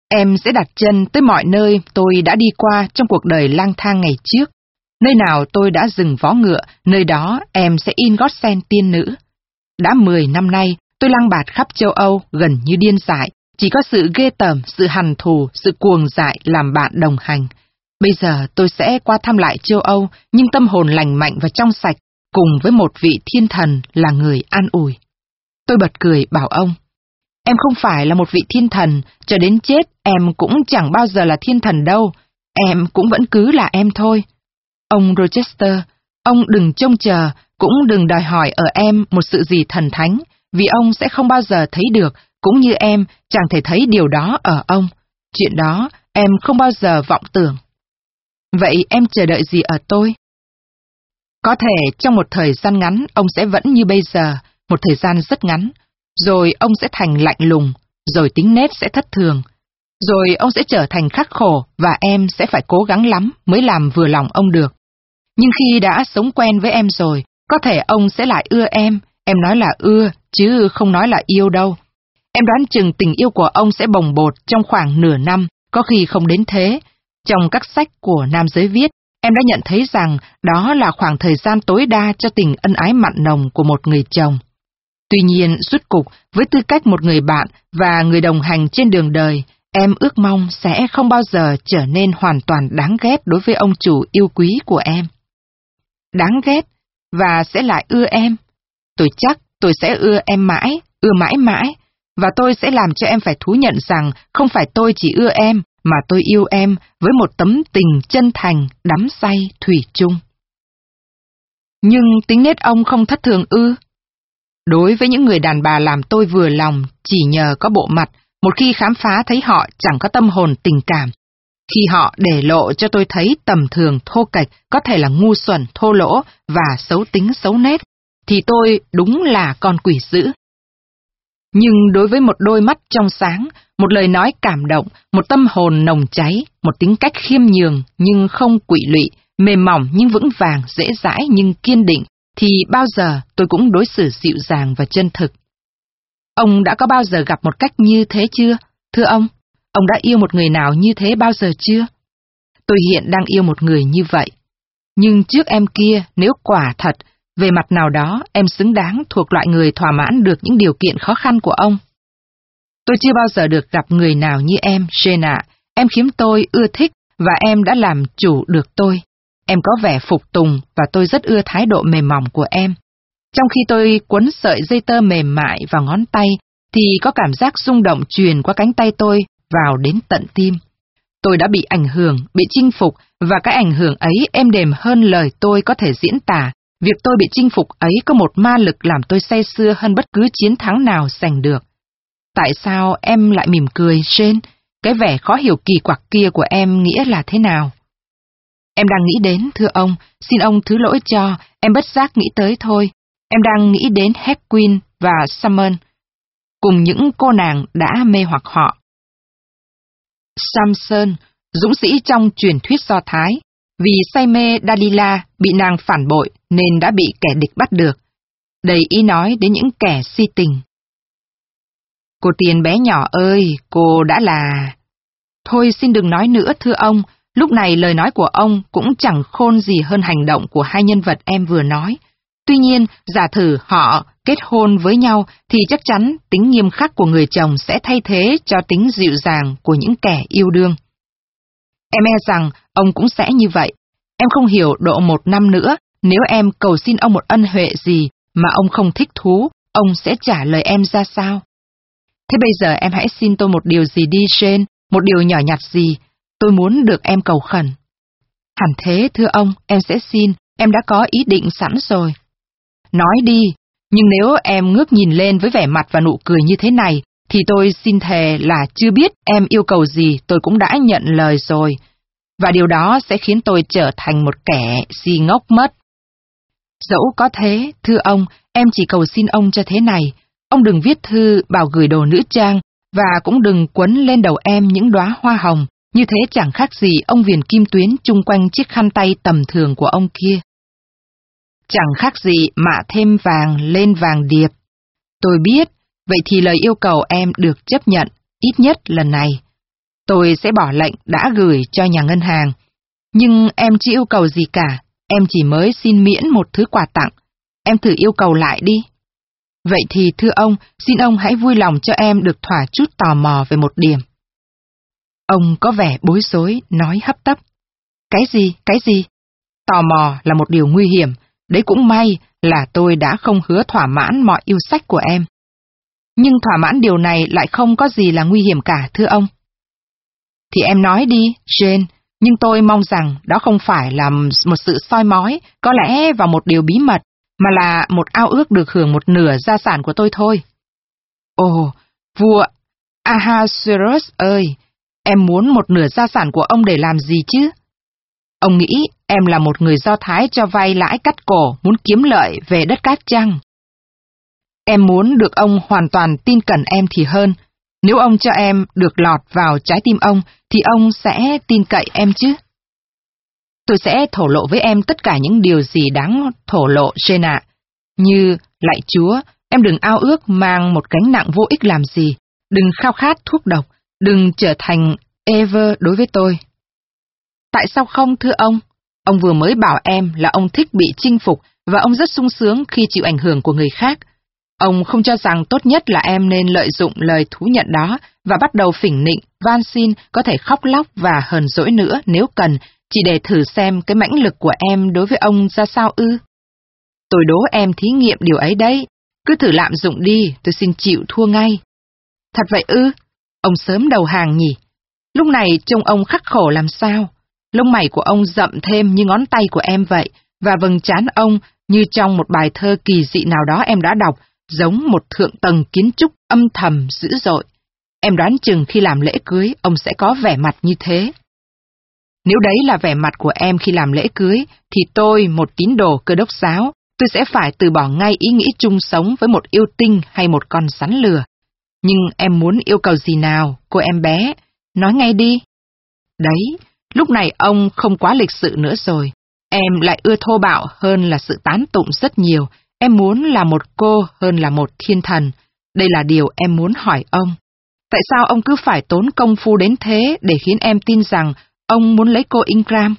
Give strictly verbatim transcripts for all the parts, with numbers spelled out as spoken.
Em sẽ đặt chân tới mọi nơi tôi đã đi qua trong cuộc đời lang thang ngày trước. Nơi nào tôi đã dừng vó ngựa, nơi đó em sẽ in gót sen tiên nữ. Đã mười năm nay, tôi lang bạt khắp châu Âu gần như điên dại, chỉ có sự ghê tởm, sự hằn thù, sự cuồng dại làm bạn đồng hành. Bây giờ tôi sẽ qua thăm lại châu Âu, nhưng tâm hồn lành mạnh và trong sạch, cùng với một vị thiên thần là người an ủi. Tôi bật cười bảo ông, em không phải là một vị thiên thần, cho đến chết em cũng chẳng bao giờ là thiên thần đâu, em cũng vẫn cứ là em thôi. Ông Rochester, ông đừng trông chờ, cũng đừng đòi hỏi ở em một sự gì thần thánh, vì ông sẽ không bao giờ thấy được, cũng như em chẳng thể thấy điều đó ở ông. Chuyện đó em không bao giờ vọng tưởng. Vậy em chờ đợi gì ở tôi? Có thể trong một thời gian ngắn ông sẽ vẫn như bây giờ, một thời gian rất ngắn, rồi ông sẽ thành lạnh lùng, rồi tính nết sẽ thất thường, rồi ông sẽ trở thành khắc khổ và em sẽ phải cố gắng lắm mới làm vừa lòng ông được. Nhưng khi đã sống quen với em rồi, có thể ông sẽ lại ưa em, em nói là ưa, chứ không nói là yêu đâu. Em đoán chừng tình yêu của ông sẽ bồng bột trong khoảng nửa năm, có khi không đến thế. Trong các sách của nam giới viết, em đã nhận thấy rằng đó là khoảng thời gian tối đa cho tình ân ái mặn nồng của một người chồng. Tuy nhiên, rốt cục, với tư cách một người bạn và người đồng hành trên đường đời, em ước mong sẽ không bao giờ trở nên hoàn toàn đáng ghét đối với ông chủ yêu quý của em. Đáng ghét, và sẽ lại ưa em. Tôi chắc tôi sẽ ưa em mãi, ưa mãi mãi, và tôi sẽ làm cho em phải thú nhận rằng không phải tôi chỉ ưa em, mà tôi yêu em với một tấm tình chân thành, đắm say, thủy chung. Nhưng tính nết ông không thất thường ư? Đối với những người đàn bà làm tôi vừa lòng chỉ nhờ có bộ mặt, một khi khám phá thấy họ chẳng có tâm hồn tình cảm, khi họ để lộ cho tôi thấy tầm thường thô kệch, có thể là ngu xuẩn, thô lỗ và xấu tính xấu nết, thì tôi đúng là con quỷ dữ. Nhưng đối với một đôi mắt trong sáng, một lời nói cảm động, một tâm hồn nồng cháy, một tính cách khiêm nhường nhưng không quỵ lụy, mềm mỏng nhưng vững vàng, dễ dãi nhưng kiên định, thì bao giờ tôi cũng đối xử dịu dàng và chân thực. Ông đã có bao giờ gặp một cách như thế chưa? Thưa ông, ông đã yêu một người nào như thế bao giờ chưa? Tôi hiện đang yêu một người như vậy. Nhưng trước em kia, nếu quả thật, về mặt nào đó em xứng đáng thuộc loại người thỏa mãn được những điều kiện khó khăn của ông. Tôi chưa bao giờ được gặp người nào như em, Jane ạ. Em khiến tôi ưa thích và em đã làm chủ được tôi. Em có vẻ phục tùng và tôi rất ưa thái độ mềm mỏng của em. Trong khi tôi quấn sợi dây tơ mềm mại vào ngón tay, thì có cảm giác rung động truyền qua cánh tay tôi vào đến tận tim. Tôi đã bị ảnh hưởng, bị chinh phục, và cái ảnh hưởng ấy êm đềm hơn lời tôi có thể diễn tả. Việc tôi bị chinh phục ấy có một ma lực làm tôi say sưa hơn bất cứ chiến thắng nào giành được. Tại sao em lại mỉm cười, Jane? Cái vẻ khó hiểu kỳ quặc kia của em nghĩa là thế nào? Em đang nghĩ đến, thưa ông, xin ông thứ lỗi cho, em bất giác nghĩ tới thôi. Em đang nghĩ đến Hedwig và Summer, cùng những cô nàng đã mê hoặc họ. Samson, dũng sĩ trong truyền thuyết Do Thái, vì say mê Dalila bị nàng phản bội nên đã bị kẻ địch bắt được. Đầy ý nói đến những kẻ si tình. Cô Tiên bé nhỏ ơi, cô đã là... Thôi xin đừng nói nữa thưa ông, lúc này lời nói của ông cũng chẳng khôn gì hơn hành động của hai nhân vật em vừa nói. Tuy nhiên, giả thử họ kết hôn với nhau thì chắc chắn tính nghiêm khắc của người chồng sẽ thay thế cho tính dịu dàng của những kẻ yêu đương. Em e rằng ông cũng sẽ như vậy. Em không hiểu độ một năm nữa, nếu em cầu xin ông một ân huệ gì mà ông không thích thú, ông sẽ trả lời em ra sao? Thế bây giờ em hãy xin tôi một điều gì đi, Jane, một điều nhỏ nhặt gì, tôi muốn được em cầu khẩn. Hẳn thế, thưa ông, em sẽ xin, em đã có ý định sẵn rồi. Nói đi, nhưng nếu em ngước nhìn lên với vẻ mặt và nụ cười như thế này, thì tôi xin thề là chưa biết em yêu cầu gì tôi cũng đã nhận lời rồi, và điều đó sẽ khiến tôi trở thành một kẻ si ngốc mất. Dẫu có thế, thưa ông, em chỉ cầu xin ông cho thế này, ông đừng viết thư bảo gửi đồ nữ trang, và cũng đừng quấn lên đầu em những đóa hoa hồng, như thế chẳng khác gì ông viền kim tuyến chung quanh chiếc khăn tay tầm thường của ông kia. Chẳng khác gì mạ thêm vàng lên vàng điệp. Tôi biết, vậy thì lời yêu cầu em được chấp nhận, ít nhất lần này. tôi sẽ bỏ lệnh đã gửi cho nhà ngân hàng. Nhưng em chưa yêu cầu gì cả, em chỉ mới xin miễn một thứ quà tặng. Em thử yêu cầu lại đi. Vậy thì thưa ông, xin ông hãy vui lòng cho em được thỏa chút tò mò về một điểm. Ông có vẻ bối rối, nói hấp tấp. Cái gì, cái gì? Tò mò là một điều nguy hiểm, đấy cũng may là tôi đã không hứa thỏa mãn mọi yêu sách của em. Nhưng thỏa mãn điều này lại không có gì là nguy hiểm cả, thưa ông. Thì em nói đi, Jane, nhưng tôi mong rằng đó không phải là một sự soi mói, có lẽ vào một điều bí mật, mà là một ao ước được hưởng một nửa gia sản của tôi thôi. Ồ, vua Ahasuerus ơi, em muốn một nửa gia sản của ông để làm gì chứ? Ông nghĩ em là một người Do Thái cho vay lãi cắt cổ, muốn kiếm lợi về đất cát chăng? Em muốn được ông hoàn toàn tin cẩn em thì hơn. Nếu ông cho em được lọt vào trái tim ông, thì ông sẽ tin cậy em chứ. Tôi sẽ thổ lộ với em tất cả những điều gì đáng thổ lộ, Jane ạ. Như, lạy Chúa, em đừng ao ước mang một gánh nặng vô ích làm gì. Đừng khao khát thuốc độc, đừng trở thành Eve đối với tôi. Tại sao không, thưa ông? Ông vừa mới bảo em là ông thích bị chinh phục và ông rất sung sướng khi chịu ảnh hưởng của người khác. Ông không cho rằng tốt nhất là em nên lợi dụng lời thú nhận đó và bắt đầu phỉnh nịnh, van xin, có thể khóc lóc và hờn dỗi nữa nếu cần, chỉ để thử xem cái mãnh lực của em đối với ông ra sao ư? Tôi đố em thí nghiệm điều ấy đấy. Cứ thử lạm dụng đi, tôi xin chịu thua ngay. Thật vậy ư? Ông sớm đầu hàng nhỉ? Lúc này trông ông khắc khổ làm sao? Lông mày của ông rậm thêm như ngón tay của em vậy, và vầng trán ông như trong một bài thơ kỳ dị nào đó em đã đọc, giống một thượng tầng kiến trúc âm thầm dữ dội. Em đoán chừng khi làm lễ cưới, ông sẽ có vẻ mặt như thế. Nếu đấy là vẻ mặt của em khi làm lễ cưới, thì tôi, một tín đồ Cơ Đốc giáo, tôi sẽ phải từ bỏ ngay ý nghĩ chung sống với một yêu tinh hay một con rắn lừa. Nhưng em muốn yêu cầu gì nào, cô em bé? Nói ngay đi. Đấy, lúc này ông không quá lịch sự nữa rồi. Em lại ưa thô bạo hơn là sự tán tụng rất nhiều. Em muốn là một cô hơn là một thiên thần. Đây là điều em muốn hỏi ông. Tại sao ông cứ phải tốn công phu đến thế để khiến em tin rằng ông muốn lấy cô Ingram?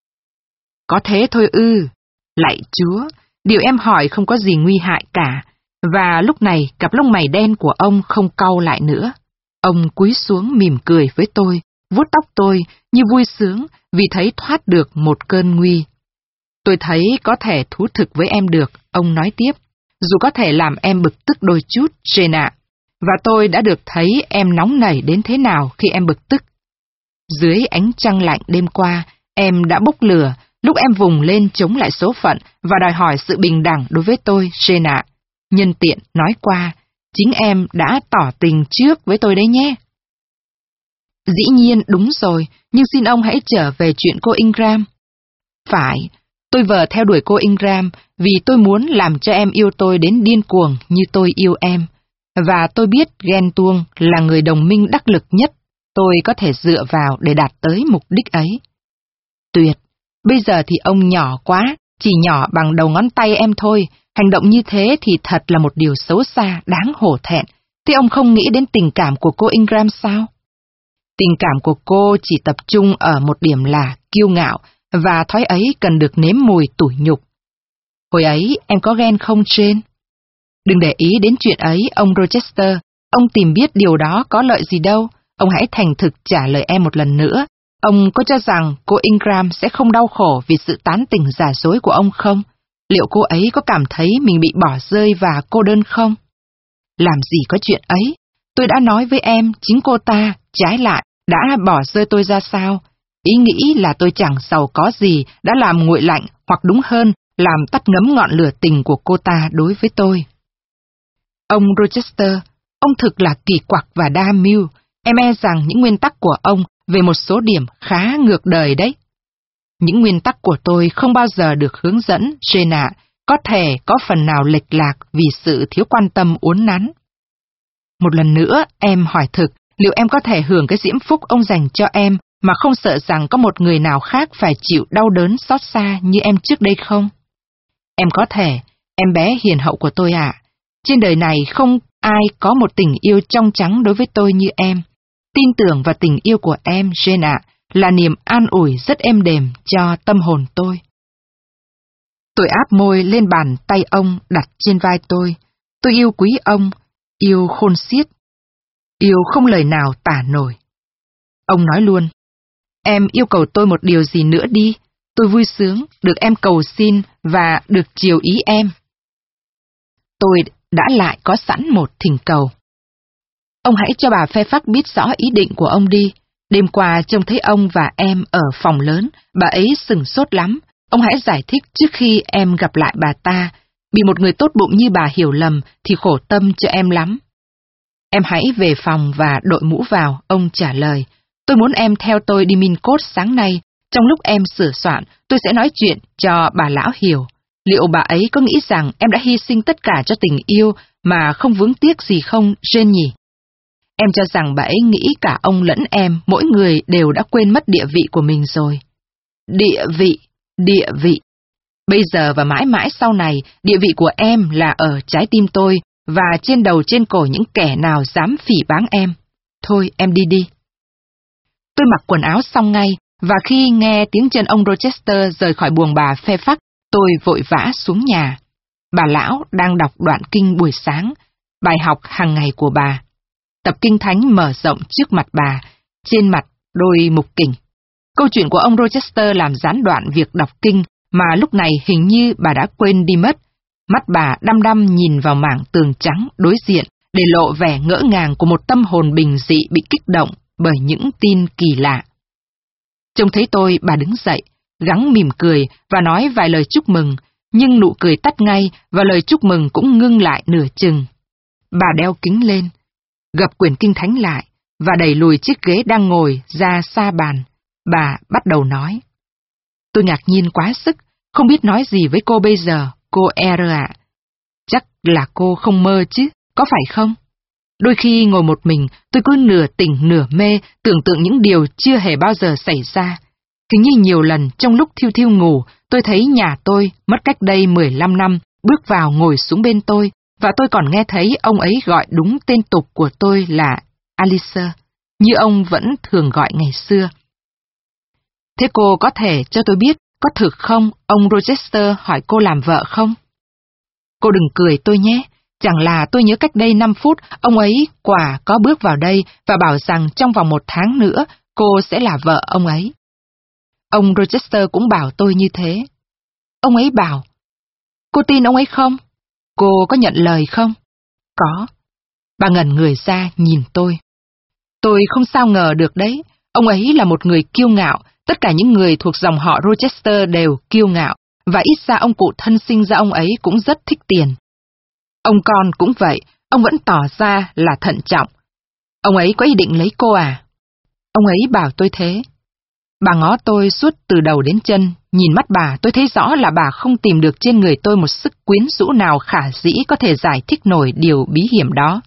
Có thế thôi ư. Lạy Chúa, điều em hỏi không có gì nguy hại cả. Và lúc này cặp lông mày đen của ông không cau lại nữa. Ông cúi xuống mỉm cười với tôi, vuốt tóc tôi như vui sướng vì thấy thoát được một cơn nguy. Tôi thấy có thể thú thực với em được, ông nói tiếp, dù có thể làm em bực tức đôi chút, Jane ạ. Và tôi đã được thấy em nóng nảy đến thế nào khi em bực tức. Dưới ánh trăng lạnh đêm qua, em đã bốc lửa, lúc em vùng lên chống lại số phận và đòi hỏi sự bình đẳng đối với tôi, Jane ạ. Nhân tiện nói qua, chính em đã tỏ tình trước với tôi đấy nhé. Dĩ nhiên đúng rồi, nhưng xin ông hãy trở về chuyện cô Ingram. Phải, tôi vờ theo đuổi cô Ingram vì tôi muốn làm cho em yêu tôi đến điên cuồng như tôi yêu em. Và tôi biết ghen tuông là người đồng minh đắc lực nhất tôi có thể dựa vào để đạt tới mục đích ấy. Tuyệt, bây giờ thì ông nhỏ quá, chỉ nhỏ bằng đầu ngón tay em thôi. Hành động như thế thì thật là một điều xấu xa, đáng hổ thẹn. Thế ông không nghĩ đến tình cảm của cô Ingram sao? Tình cảm của cô chỉ tập trung ở một điểm là kiêu ngạo, và thói ấy cần được nếm mùi tủi nhục. Hồi ấy em có ghen không, Jane? Đừng để ý đến chuyện ấy, ông Rochester. Ông tìm biết điều đó có lợi gì đâu. Ông hãy thành thực trả lời em một lần nữa. Ông có cho rằng cô Ingram sẽ không đau khổ vì sự tán tỉnh giả dối của ông không? Liệu cô ấy có cảm thấy mình bị bỏ rơi và cô đơn không? Làm gì có chuyện ấy. Tôi đã nói với em, chính cô ta, trái lại, đã bỏ rơi tôi ra sao? Ý nghĩ là tôi chẳng giàu có gì đã làm nguội lạnh, hoặc đúng hơn, làm tắt ngấm ngọn lửa tình của cô ta đối với tôi. Ông Rochester, ông thực là kỳ quặc và đa mưu. Em e rằng những nguyên tắc của ông về một số điểm khá ngược đời đấy. Những nguyên tắc của tôi không bao giờ được hướng dẫn, Jane ạ, có thể có phần nào lệch lạc vì sự thiếu quan tâm uốn nắn. Một lần nữa, em hỏi thực, liệu em có thể hưởng cái diễm phúc ông dành cho em mà không sợ rằng có một người nào khác phải chịu đau đớn xót xa như em trước đây không? Em có thể, em bé hiền hậu của tôi ạ. Trên đời này không ai có một tình yêu trong trắng đối với tôi như em. Tin tưởng vào tình yêu của em, Jane ạ, là niềm an ủi rất êm đềm cho tâm hồn tôi. Tôi áp môi lên bàn tay ông đặt trên vai tôi. Tôi yêu quý ông, yêu khôn xiết, yêu không lời nào tả nổi. Ông nói luôn, em yêu cầu tôi một điều gì nữa đi, tôi vui sướng được em cầu xin và được chiều ý em. Tôi đã lại có sẵn một thỉnh cầu. Ông hãy cho bà Fairfax biết rõ ý định của ông đi. Đêm qua trông thấy ông và em ở phòng lớn, bà ấy sửng sốt lắm. Ông hãy giải thích trước khi em gặp lại bà ta. Bị một người tốt bụng như bà hiểu lầm thì khổ tâm cho em lắm. Em hãy về phòng và đội mũ vào, ông trả lời. Tôi muốn em theo tôi đi Mincot sáng nay. Trong lúc em sửa soạn, tôi sẽ nói chuyện cho bà lão hiểu. Liệu bà ấy có nghĩ rằng em đã hy sinh tất cả cho tình yêu mà không vướng tiếc gì không, Jane nhỉ? Em cho rằng bà ấy nghĩ cả ông lẫn em, mỗi người đều đã quên mất địa vị của mình rồi. Địa vị, địa vị. Bây giờ và mãi mãi sau này, địa vị của em là ở trái tim tôi và trên đầu trên cổ những kẻ nào dám phỉ báng em. Thôi, em đi đi. Tôi mặc quần áo xong ngay, và khi nghe tiếng chân ông Rochester rời khỏi buồng bà Fairfax, tôi vội vã xuống nhà. Bà lão đang đọc đoạn kinh buổi sáng, bài học hàng ngày của bà. Tập kinh thánh mở rộng trước mặt bà, trên mặt đôi mục kỉnh. Câu chuyện của ông Rochester làm gián đoạn việc đọc kinh, mà lúc này hình như bà đã quên đi mất. Mắt bà đăm đăm nhìn vào mảng tường trắng đối diện, để lộ vẻ ngỡ ngàng của một tâm hồn bình dị bị kích động bởi những tin kỳ lạ. Trông thấy tôi, bà đứng dậy, gắng mỉm cười và nói vài lời chúc mừng, nhưng nụ cười tắt ngay và lời chúc mừng cũng ngưng lại nửa chừng. Bà đeo kính lên, gập quyển kinh thánh lại và đẩy lùi chiếc ghế đang ngồi ra xa bàn. Bà bắt đầu nói. Tôi ngạc nhiên quá sức, không biết nói gì với cô bây giờ, cô R ạ. Chắc là cô không mơ chứ, có phải không? Đôi khi ngồi một mình, tôi cứ nửa tỉnh nửa mê, tưởng tượng những điều chưa hề bao giờ xảy ra. Cứ như nhiều lần trong lúc thiêu thiêu ngủ, tôi thấy nhà tôi, mất cách đây mười lăm năm, bước vào ngồi xuống bên tôi, và tôi còn nghe thấy ông ấy gọi đúng tên tục của tôi là Alice, như ông vẫn thường gọi ngày xưa. Thế cô có thể cho tôi biết, có thực không, ông Rochester hỏi cô làm vợ không? Cô đừng cười tôi nhé. Chẳng là tôi nhớ cách đây năm phút, ông ấy quả có bước vào đây và bảo rằng trong vòng một tháng nữa, cô sẽ là vợ ông ấy. Ông Rochester cũng bảo tôi như thế. Ông ấy bảo, cô tin ông ấy không? Cô có nhận lời không? Có. Bà ngẩn người ra nhìn tôi. Tôi không sao ngờ được đấy, ông ấy là một người kiêu ngạo, tất cả những người thuộc dòng họ Rochester đều kiêu ngạo, và ít ra ông cụ thân sinh ra ông ấy cũng rất thích tiền. Ông con cũng vậy, ông vẫn tỏ ra là thận trọng. Ông ấy có ý định lấy cô à? Ông ấy bảo tôi thế. Bà ngó tôi suốt từ đầu đến chân, nhìn mắt bà tôi thấy rõ là bà không tìm được trên người tôi một sức quyến rũ nào khả dĩ có thể giải thích nổi điều bí hiểm đó.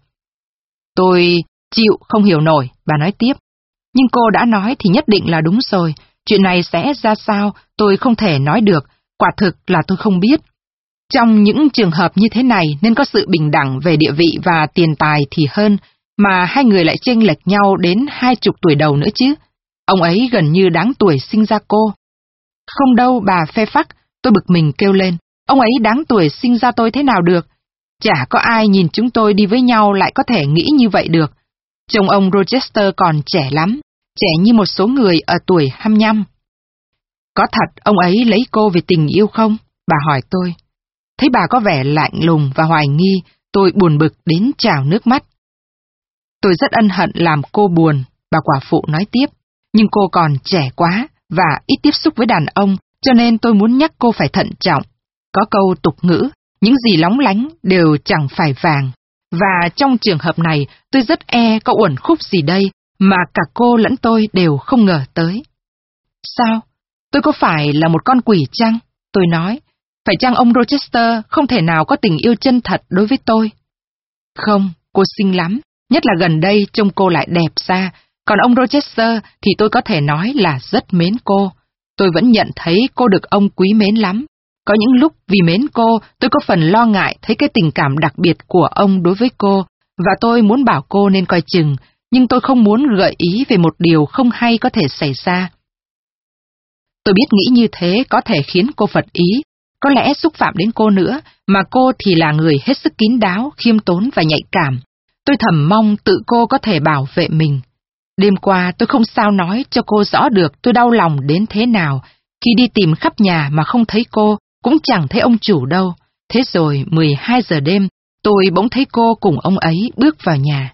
Tôi chịu không hiểu nổi, bà nói tiếp. Nhưng cô đã nói thì nhất định là đúng rồi, chuyện này sẽ ra sao tôi không thể nói được, quả thực là tôi không biết. Trong những trường hợp như thế này nên có sự bình đẳng về địa vị và tiền tài thì hơn, mà hai người lại chênh lệch nhau đến hai chục tuổi đầu nữa chứ. Ông ấy gần như đáng tuổi sinh ra cô. Không đâu bà Fairfax, tôi bực mình kêu lên, ông ấy đáng tuổi sinh ra tôi thế nào được? Chả có ai nhìn chúng tôi đi với nhau lại có thể nghĩ như vậy được. Chồng ông Rochester còn trẻ lắm, trẻ như một số người ở tuổi hai mươi lăm. Có thật ông ấy lấy cô vì tình yêu không? Bà hỏi tôi. Thấy bà có vẻ lạnh lùng và hoài nghi, tôi buồn bực đến trào nước mắt. Tôi rất ân hận làm cô buồn, bà quả phụ nói tiếp, nhưng cô còn trẻ quá và ít tiếp xúc với đàn ông, cho nên tôi muốn nhắc cô phải thận trọng. Có câu tục ngữ, những gì lóng lánh đều chẳng phải vàng, và trong trường hợp này tôi rất e có uẩn khúc gì đây mà cả cô lẫn tôi đều không ngờ tới. Sao? Tôi có phải là một con quỷ chăng? Tôi nói. Phải chăng ông Rochester không thể nào có tình yêu chân thật đối với tôi? Không, cô xinh lắm, nhất là gần đây trông cô lại đẹp ra, còn ông Rochester thì tôi có thể nói là rất mến cô. Tôi vẫn nhận thấy cô được ông quý mến lắm. Có những lúc vì mến cô, tôi có phần lo ngại thấy cái tình cảm đặc biệt của ông đối với cô, và tôi muốn bảo cô nên coi chừng, nhưng tôi không muốn gợi ý về một điều không hay có thể xảy ra. Tôi biết nghĩ như thế có thể khiến cô phật ý, có lẽ xúc phạm đến cô nữa, mà cô thì là người hết sức kín đáo, khiêm tốn và nhạy cảm. Tôi thầm mong tự cô có thể bảo vệ mình. Đêm qua tôi không sao nói cho cô rõ được tôi đau lòng đến thế nào, khi đi tìm khắp nhà mà không thấy cô, cũng chẳng thấy ông chủ đâu. Thế rồi mười hai giờ đêm, tôi bỗng thấy cô cùng ông ấy bước vào nhà.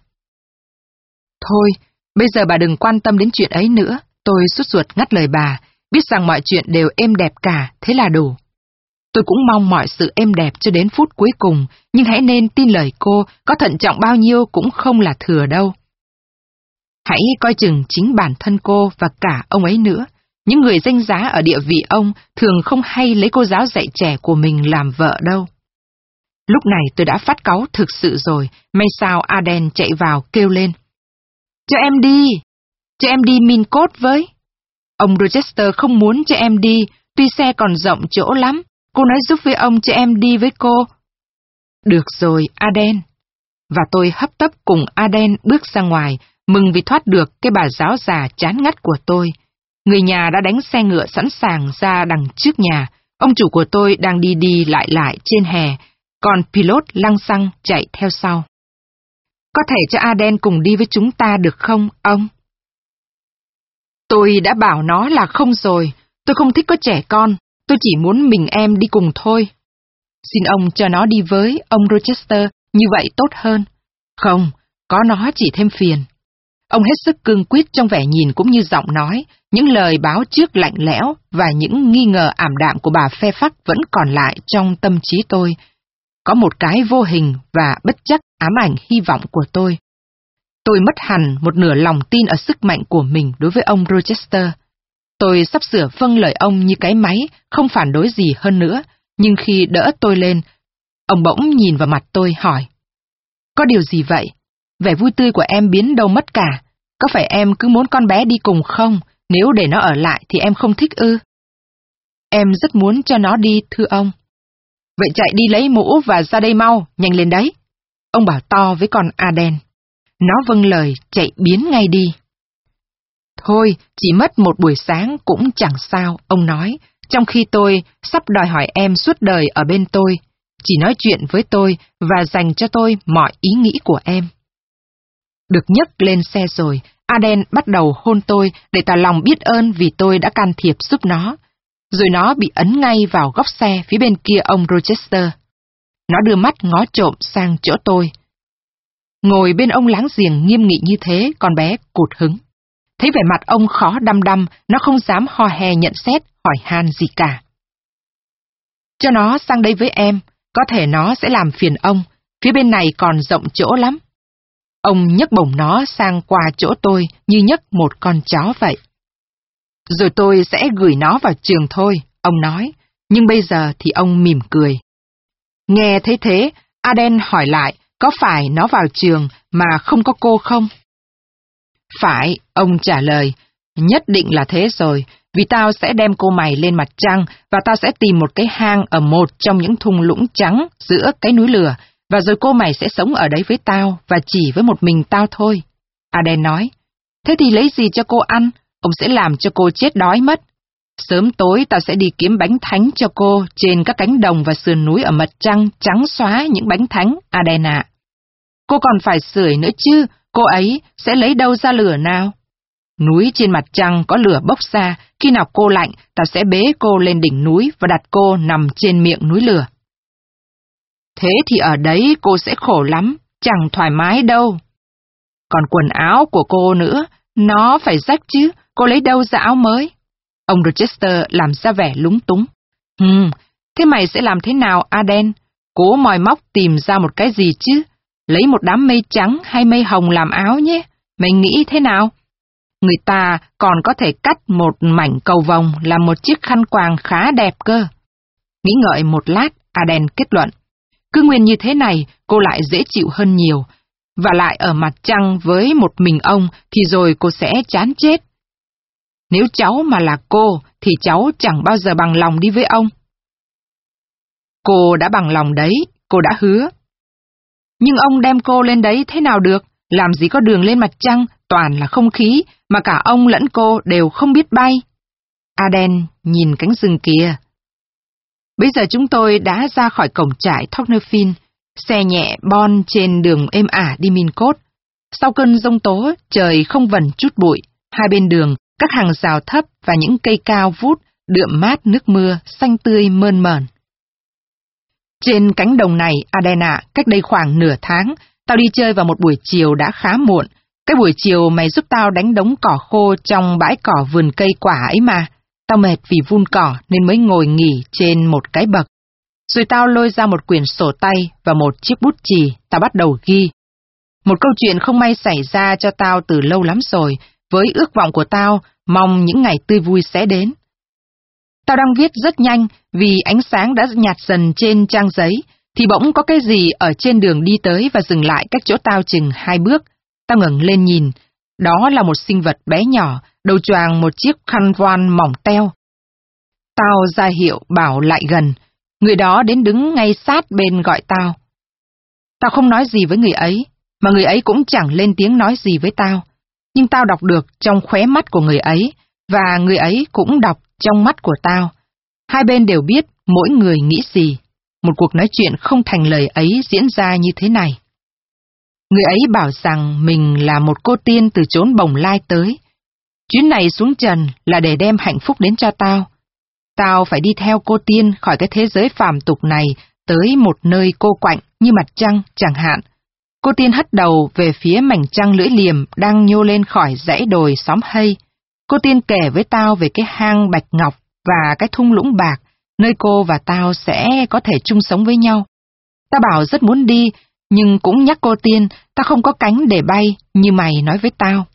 Thôi, bây giờ bà đừng quan tâm đến chuyện ấy nữa, tôi sốt ruột ngắt lời bà, biết rằng mọi chuyện đều êm đẹp cả, thế là đủ. Tôi cũng mong mọi sự êm đẹp cho đến phút cuối cùng, nhưng hãy nên tin lời cô, có thận trọng bao nhiêu cũng không là thừa đâu. Hãy coi chừng chính bản thân cô và cả ông ấy nữa. Những người danh giá ở địa vị ông thường không hay lấy cô giáo dạy trẻ của mình làm vợ đâu. Lúc này tôi đã phát cáu thực sự rồi, may sao Aden chạy vào kêu lên. Cho em đi, cho em đi Mincốt với. Ông Rochester không muốn cho em đi, tuy xe còn rộng chỗ lắm, cô nói giúp với ông cho em đi với cô. Được rồi, Aden. Và tôi hấp tấp cùng Aden bước ra ngoài, mừng vì thoát được cái bà giáo già chán ngắt của tôi. Người nhà đã đánh xe ngựa sẵn sàng ra đằng trước nhà, ông chủ của tôi đang đi đi lại lại trên hè, còn pilot lăng xăng chạy theo sau. Có thể cho Aden cùng đi với chúng ta được không, ông? Tôi đã bảo nó là không rồi, tôi không thích có trẻ con, tôi chỉ muốn mình em đi cùng thôi. Xin ông cho nó đi với, ông Rochester, như vậy tốt hơn. Không, có nó chỉ thêm phiền. Ông hết sức cương quyết trong vẻ nhìn cũng như giọng nói, những lời báo trước lạnh lẽo và những nghi ngờ ảm đạm của bà Fairfax vẫn còn lại trong tâm trí tôi. Có một cái vô hình và bất chắc ám ảnh hy vọng của tôi. Tôi mất hẳn một nửa lòng tin ở sức mạnh của mình đối với ông Rochester. Tôi sắp sửa vâng lời ông như cái máy, không phản đối gì hơn nữa, nhưng khi đỡ tôi lên, ông bỗng nhìn vào mặt tôi hỏi. Có điều gì vậy? Vẻ vui tươi của em biến đâu mất cả. Có phải em cứ muốn con bé đi cùng không? Nếu để nó ở lại thì em không thích ư? Em rất muốn cho nó đi, thưa ông. Vậy chạy đi lấy mũ và ra đây mau, nhanh lên đấy. Ông bảo to với con Aden. Nó vâng lời chạy biến ngay đi. Thôi, chỉ mất một buổi sáng cũng chẳng sao, ông nói, trong khi tôi sắp đòi hỏi em suốt đời ở bên tôi, chỉ nói chuyện với tôi và dành cho tôi mọi ý nghĩ của em. Được nhấc lên xe rồi, Aden bắt đầu hôn tôi để tỏ lòng biết ơn vì tôi đã can thiệp giúp nó. Rồi nó bị ấn ngay vào góc xe phía bên kia ông Rochester. Nó đưa mắt ngó trộm sang chỗ tôi. Ngồi bên ông láng giềng nghiêm nghị như thế, con bé cụt hứng. Thấy vẻ mặt ông khó đăm đăm, nó không dám ho he nhận xét, hỏi han gì cả. Cho nó sang đây với em, có thể nó sẽ làm phiền ông, phía bên này còn rộng chỗ lắm. Ông nhấc bổng nó sang qua chỗ tôi như nhấc một con chó vậy. Rồi tôi sẽ gửi nó vào trường thôi, ông nói, nhưng bây giờ thì ông mỉm cười. Nghe thấy thế, Aden hỏi lại, có phải nó vào trường mà không có cô không? Phải, ông trả lời, nhất định là thế rồi, vì tao sẽ đem cô mày lên mặt trăng và tao sẽ tìm một cái hang ở một trong những thung lũng trắng giữa cái núi lửa, và rồi cô mày sẽ sống ở đấy với tao và chỉ với một mình tao thôi. Aden nói, thế thì lấy gì cho cô ăn? Ông sẽ làm cho cô chết đói mất. Sớm tối tao sẽ đi kiếm bánh thánh cho cô trên các cánh đồng và sườn núi ở mặt trăng trắng xóa những bánh thánh, Aden ạ. Cô còn phải sưởi nữa chứ, cô ấy sẽ lấy đâu ra lửa nào? Núi trên mặt trăng có lửa bốc ra, khi nào cô lạnh, tao sẽ bế cô lên đỉnh núi và đặt cô nằm trên miệng núi lửa. Thế thì ở đấy cô sẽ khổ lắm, chẳng thoải mái đâu. Còn quần áo của cô nữa, nó phải rách chứ, cô lấy đâu ra áo mới? Ông Rochester làm ra vẻ lúng túng. Hừm, thế mày sẽ làm thế nào, Aden? Cố moi móc tìm ra một cái gì chứ? Lấy một đám mây trắng hay mây hồng làm áo nhé, mày nghĩ thế nào? Người ta còn có thể cắt một mảnh cầu vồng làm một chiếc khăn quàng khá đẹp cơ. Nghĩ ngợi một lát, Aden kết luận. Cứ nguyên như thế này, cô lại dễ chịu hơn nhiều. Và lại ở mặt trăng với một mình ông thì rồi cô sẽ chán chết. Nếu cháu mà là cô thì cháu chẳng bao giờ bằng lòng đi với ông. Cô đã bằng lòng đấy, cô đã hứa. Nhưng ông đem cô lên đấy thế nào được? làm gì có đường lên mặt trăng, toàn là không khí, mà cả ông lẫn cô đều không biết bay. Aden nhìn cánh rừng kia. Bây giờ chúng tôi đã ra khỏi cổng trại Thornefin, xe nhẹ bon trên đường êm ả đi Mincốt. Sau cơn giông tố, trời không vần chút bụi, hai bên đường, các hàng rào thấp và những cây cao vút, đượm mát nước mưa, xanh tươi mơn mởn. Trên cánh đồng này, Aden ạ, cách đây khoảng nửa tháng, tao đi chơi vào một buổi chiều đã khá muộn. Cái buổi chiều mày giúp tao đánh đống cỏ khô trong bãi cỏ vườn cây quả ấy mà. Tao mệt vì vun cỏ nên mới ngồi nghỉ trên một cái bậc. Rồi tao lôi ra một quyển sổ tay và một chiếc bút chì, tao bắt đầu ghi. Một câu chuyện không may xảy ra cho tao từ lâu lắm rồi, với ước vọng của tao, mong những ngày tươi vui sẽ đến. Tao đang viết rất nhanh vì ánh sáng đã nhạt dần trên trang giấy, thì bỗng có cái gì ở trên đường đi tới và dừng lại cách chỗ tao chừng hai bước. Tao ngẩng lên nhìn, đó là một sinh vật bé nhỏ, đầu choàng một chiếc khăn voan mỏng teo. Tao ra hiệu bảo lại gần, người đó đến đứng ngay sát bên gọi tao. Tao không nói gì với người ấy, mà người ấy cũng chẳng lên tiếng nói gì với tao. Nhưng tao đọc được trong khóe mắt của người ấy, và người ấy cũng đọc trong mắt của tao. Hai bên đều biết mỗi người nghĩ gì. Một cuộc nói chuyện không thành lời ấy diễn ra như thế này. Người ấy bảo rằng mình là một cô tiên từ chốn bồng lai tới. Chuyến này xuống trần là để đem hạnh phúc đến cho tao. Tao phải đi theo cô tiên khỏi cái thế giới phàm tục này tới một nơi cô quạnh như mặt trăng chẳng hạn. Cô tiên hất đầu về phía mảnh trăng lưỡi liềm đang nhô lên khỏi dãy đồi xóm Hay. Cô tiên kể với tao về cái hang bạch ngọc và cái thung lũng bạc, nơi cô và tao sẽ có thể chung sống với nhau. Tao bảo rất muốn đi, nhưng cũng nhắc cô tiên, tao không có cánh để bay như mày nói với tao.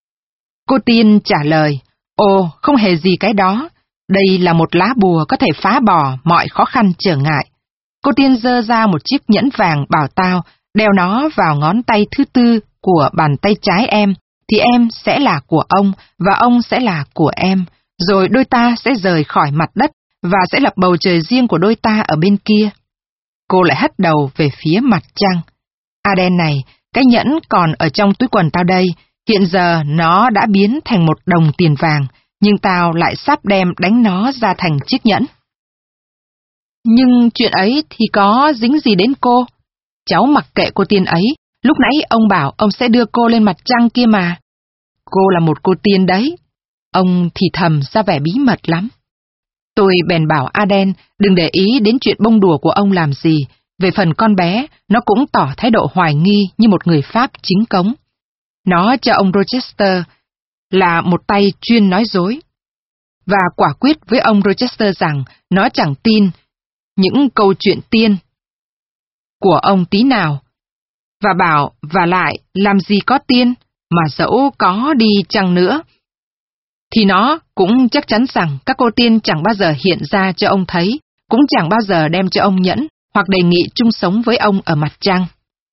Cô tiên trả lời, ồ, không hề gì cái đó. Đây là một lá bùa có thể phá bỏ mọi khó khăn trở ngại. Cô tiên giơ ra một chiếc nhẫn vàng bảo tao đeo nó vào ngón tay thứ tư của bàn tay trái em, thì em sẽ là của ông và ông sẽ là của em. Rồi đôi ta sẽ rời khỏi mặt đất và sẽ lập bầu trời riêng của đôi ta ở bên kia. Cô lại hất đầu về phía mặt trăng. Aden này, cái nhẫn còn ở trong túi quần tao đây, hiện giờ nó đã biến thành một đồng tiền vàng, nhưng tao lại sắp đem đánh nó ra thành chiếc nhẫn. Nhưng chuyện ấy thì có dính gì đến cô? Cháu mặc kệ cô tiên ấy, lúc nãy ông bảo ông sẽ đưa cô lên mặt trăng kia mà. Cô là một cô tiên đấy. Ông thì thầm ra vẻ bí mật lắm. Tôi bèn bảo Aden đừng để ý đến chuyện bông đùa của ông làm gì. Về phần con bé, nó cũng tỏ thái độ hoài nghi như một người Pháp chính cống. Nó cho ông Rochester là một tay chuyên nói dối. Và quả quyết với ông Rochester rằng nó chẳng tin những câu chuyện tiên của ông tí nào. Và bảo, và lại, làm gì có tiên, mà dẫu có đi chăng nữa, thì nó cũng chắc chắn rằng các cô tiên chẳng bao giờ hiện ra cho ông thấy, cũng chẳng bao giờ đem cho ông nhẫn, hoặc đề nghị chung sống với ông ở mặt trăng.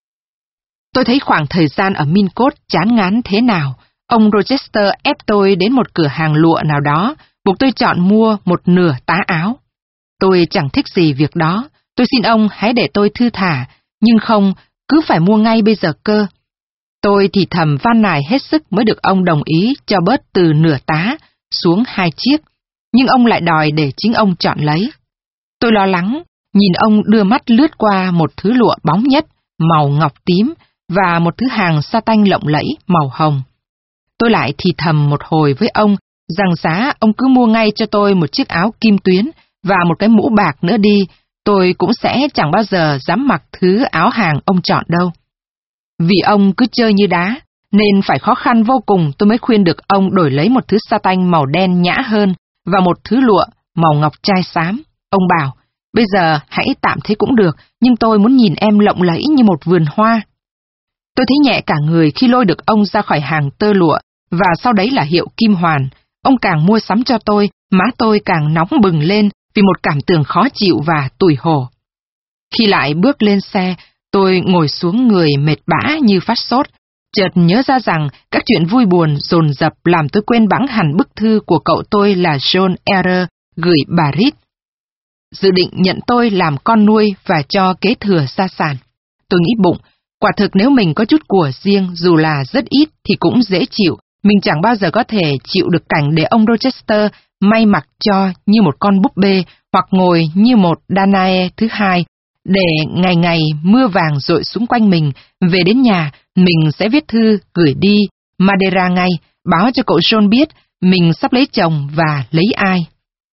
Tôi thấy khoảng thời gian ở Mincốt chán ngán thế nào. Ông Rochester ép tôi đến một cửa hàng lụa nào đó, buộc tôi chọn mua một nửa tá áo. Tôi chẳng thích gì việc đó, tôi xin ông hãy để tôi thư thả, nhưng không, cứ phải mua ngay bây giờ cơ. Tôi thì thầm van nài hết sức mới được ông đồng ý cho bớt từ nửa tá xuống hai chiếc, nhưng ông lại đòi để chính ông chọn lấy. Tôi lo lắng, nhìn ông đưa mắt lướt qua một thứ lụa bóng nhất, màu ngọc tím, và một thứ hàng sa tanh lộng lẫy, màu hồng. Tôi lại thì thầm một hồi với ông, rằng giá ông cứ mua ngay cho tôi một chiếc áo kim tuyến và một cái mũ bạc nữa đi, tôi cũng sẽ chẳng bao giờ dám mặc thứ áo hàng ông chọn đâu. Vì ông cứ chơi như đá, nên phải khó khăn vô cùng tôi mới khuyên được ông đổi lấy một thứ sa tanh màu đen nhã hơn và một thứ lụa màu ngọc trai xám. Ông bảo, bây giờ hãy tạm thế cũng được, nhưng tôi muốn nhìn em lộng lẫy như một vườn hoa. Tôi thấy nhẹ cả người khi lôi được ông ra khỏi hàng tơ lụa, và sau đấy là hiệu Kim Hoàn. Ông càng mua sắm cho tôi, má tôi càng nóng bừng lên vì một cảm tưởng khó chịu và tủi hổ. Khi lại bước lên xe, tôi ngồi xuống người mệt bã như phát sốt, chợt nhớ ra rằng các chuyện vui buồn dồn dập làm tôi quên bẵng hẳn bức thư của cậu tôi là John Eyre gửi bà Reed, dự định nhận tôi làm con nuôi và cho kế thừa gia sản. Tôi nghĩ bụng, Quả thực nếu mình có chút của riêng, dù là rất ít thì cũng dễ chịu. Mình chẳng bao giờ có thể chịu được cảnh để ông Rochester may mặc cho như một con búp bê hoặc ngồi như một Danae thứ hai, để ngày ngày mưa vàng rội xuống quanh mình. Về đến nhà, mình sẽ viết thư gửi đi Madeira ngay, báo cho cậu John biết mình sắp lấy chồng và lấy ai.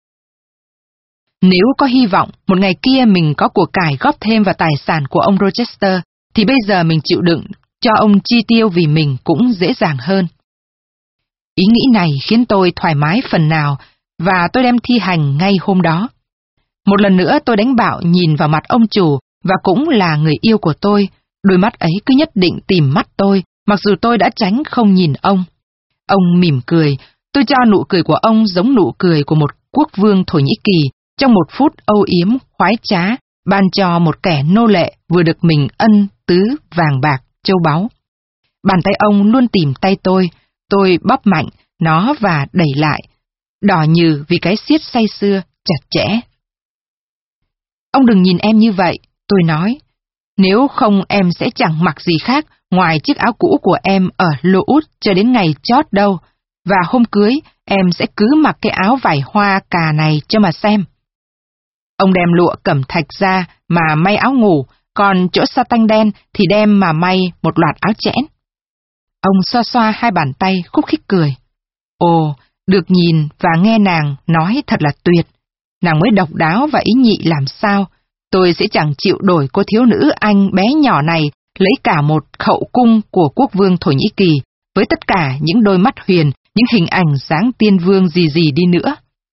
Nếu có hy vọng một ngày kia mình có của cải góp thêm vào tài sản của ông Rochester, thì bây giờ mình chịu đựng cho ông chi tiêu vì mình cũng dễ dàng hơn. Ý nghĩ này khiến tôi thoải mái phần nào, và tôi đem thi hành ngay hôm đó. Một lần nữa tôi đánh bạo nhìn vào mặt ông chủ, và cũng là người yêu của tôi. Đôi mắt ấy cứ nhất định tìm mắt tôi, mặc dù tôi đã tránh không nhìn ông. Ông mỉm cười, tôi cho nụ cười của ông giống nụ cười của một quốc vương Thổ Nhĩ Kỳ, trong một phút âu yếm, khoái trá, ban cho một kẻ nô lệ vừa được mình ân tứ vàng bạc, châu báu. Bàn tay ông luôn tìm tay tôi, tôi bóp mạnh nó và đẩy lại, đỏ nhừ vì cái siết say sưa, chặt chẽ. Ông đừng nhìn em như vậy, tôi nói. Nếu không em sẽ chẳng mặc gì khác ngoài chiếc áo cũ của em ở lô út cho đến ngày chót đâu, và hôm cưới em sẽ cứ mặc cái áo vải hoa cà này cho mà xem. Ông đem lụa cẩm thạch ra mà may áo ngủ, còn chỗ sa tanh đen thì đem mà may một loạt áo chẽn. Ông xoa xoa hai bàn tay khúc khích cười. Ồ, được nhìn và nghe nàng nói thật là tuyệt. Nàng mới độc đáo và ý nhị làm sao. Tôi sẽ chẳng chịu đổi cô thiếu nữ Anh bé nhỏ này lấy cả một hậu cung của quốc vương Thổ Nhĩ Kỳ, với tất cả những đôi mắt huyền, những hình ảnh dáng tiên vương gì gì đi nữa.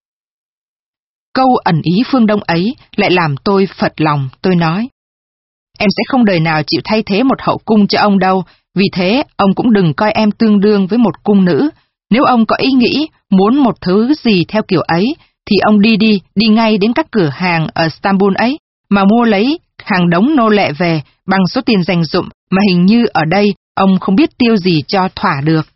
Câu ẩn ý phương Đông ấy lại làm tôi phật lòng, tôi nói. Em sẽ không đời nào chịu thay thế một hậu cung cho ông đâu, vì thế ông cũng đừng coi em tương đương với một cung nữ. Nếu ông có ý nghĩ muốn một thứ gì theo kiểu ấy, thì ông đi đi, đi ngay đến các cửa hàng ở Istanbul ấy, mà mua lấy hàng đống nô lệ về bằng số tiền dành dụm mà hình như ở đây ông không biết tiêu gì cho thỏa được.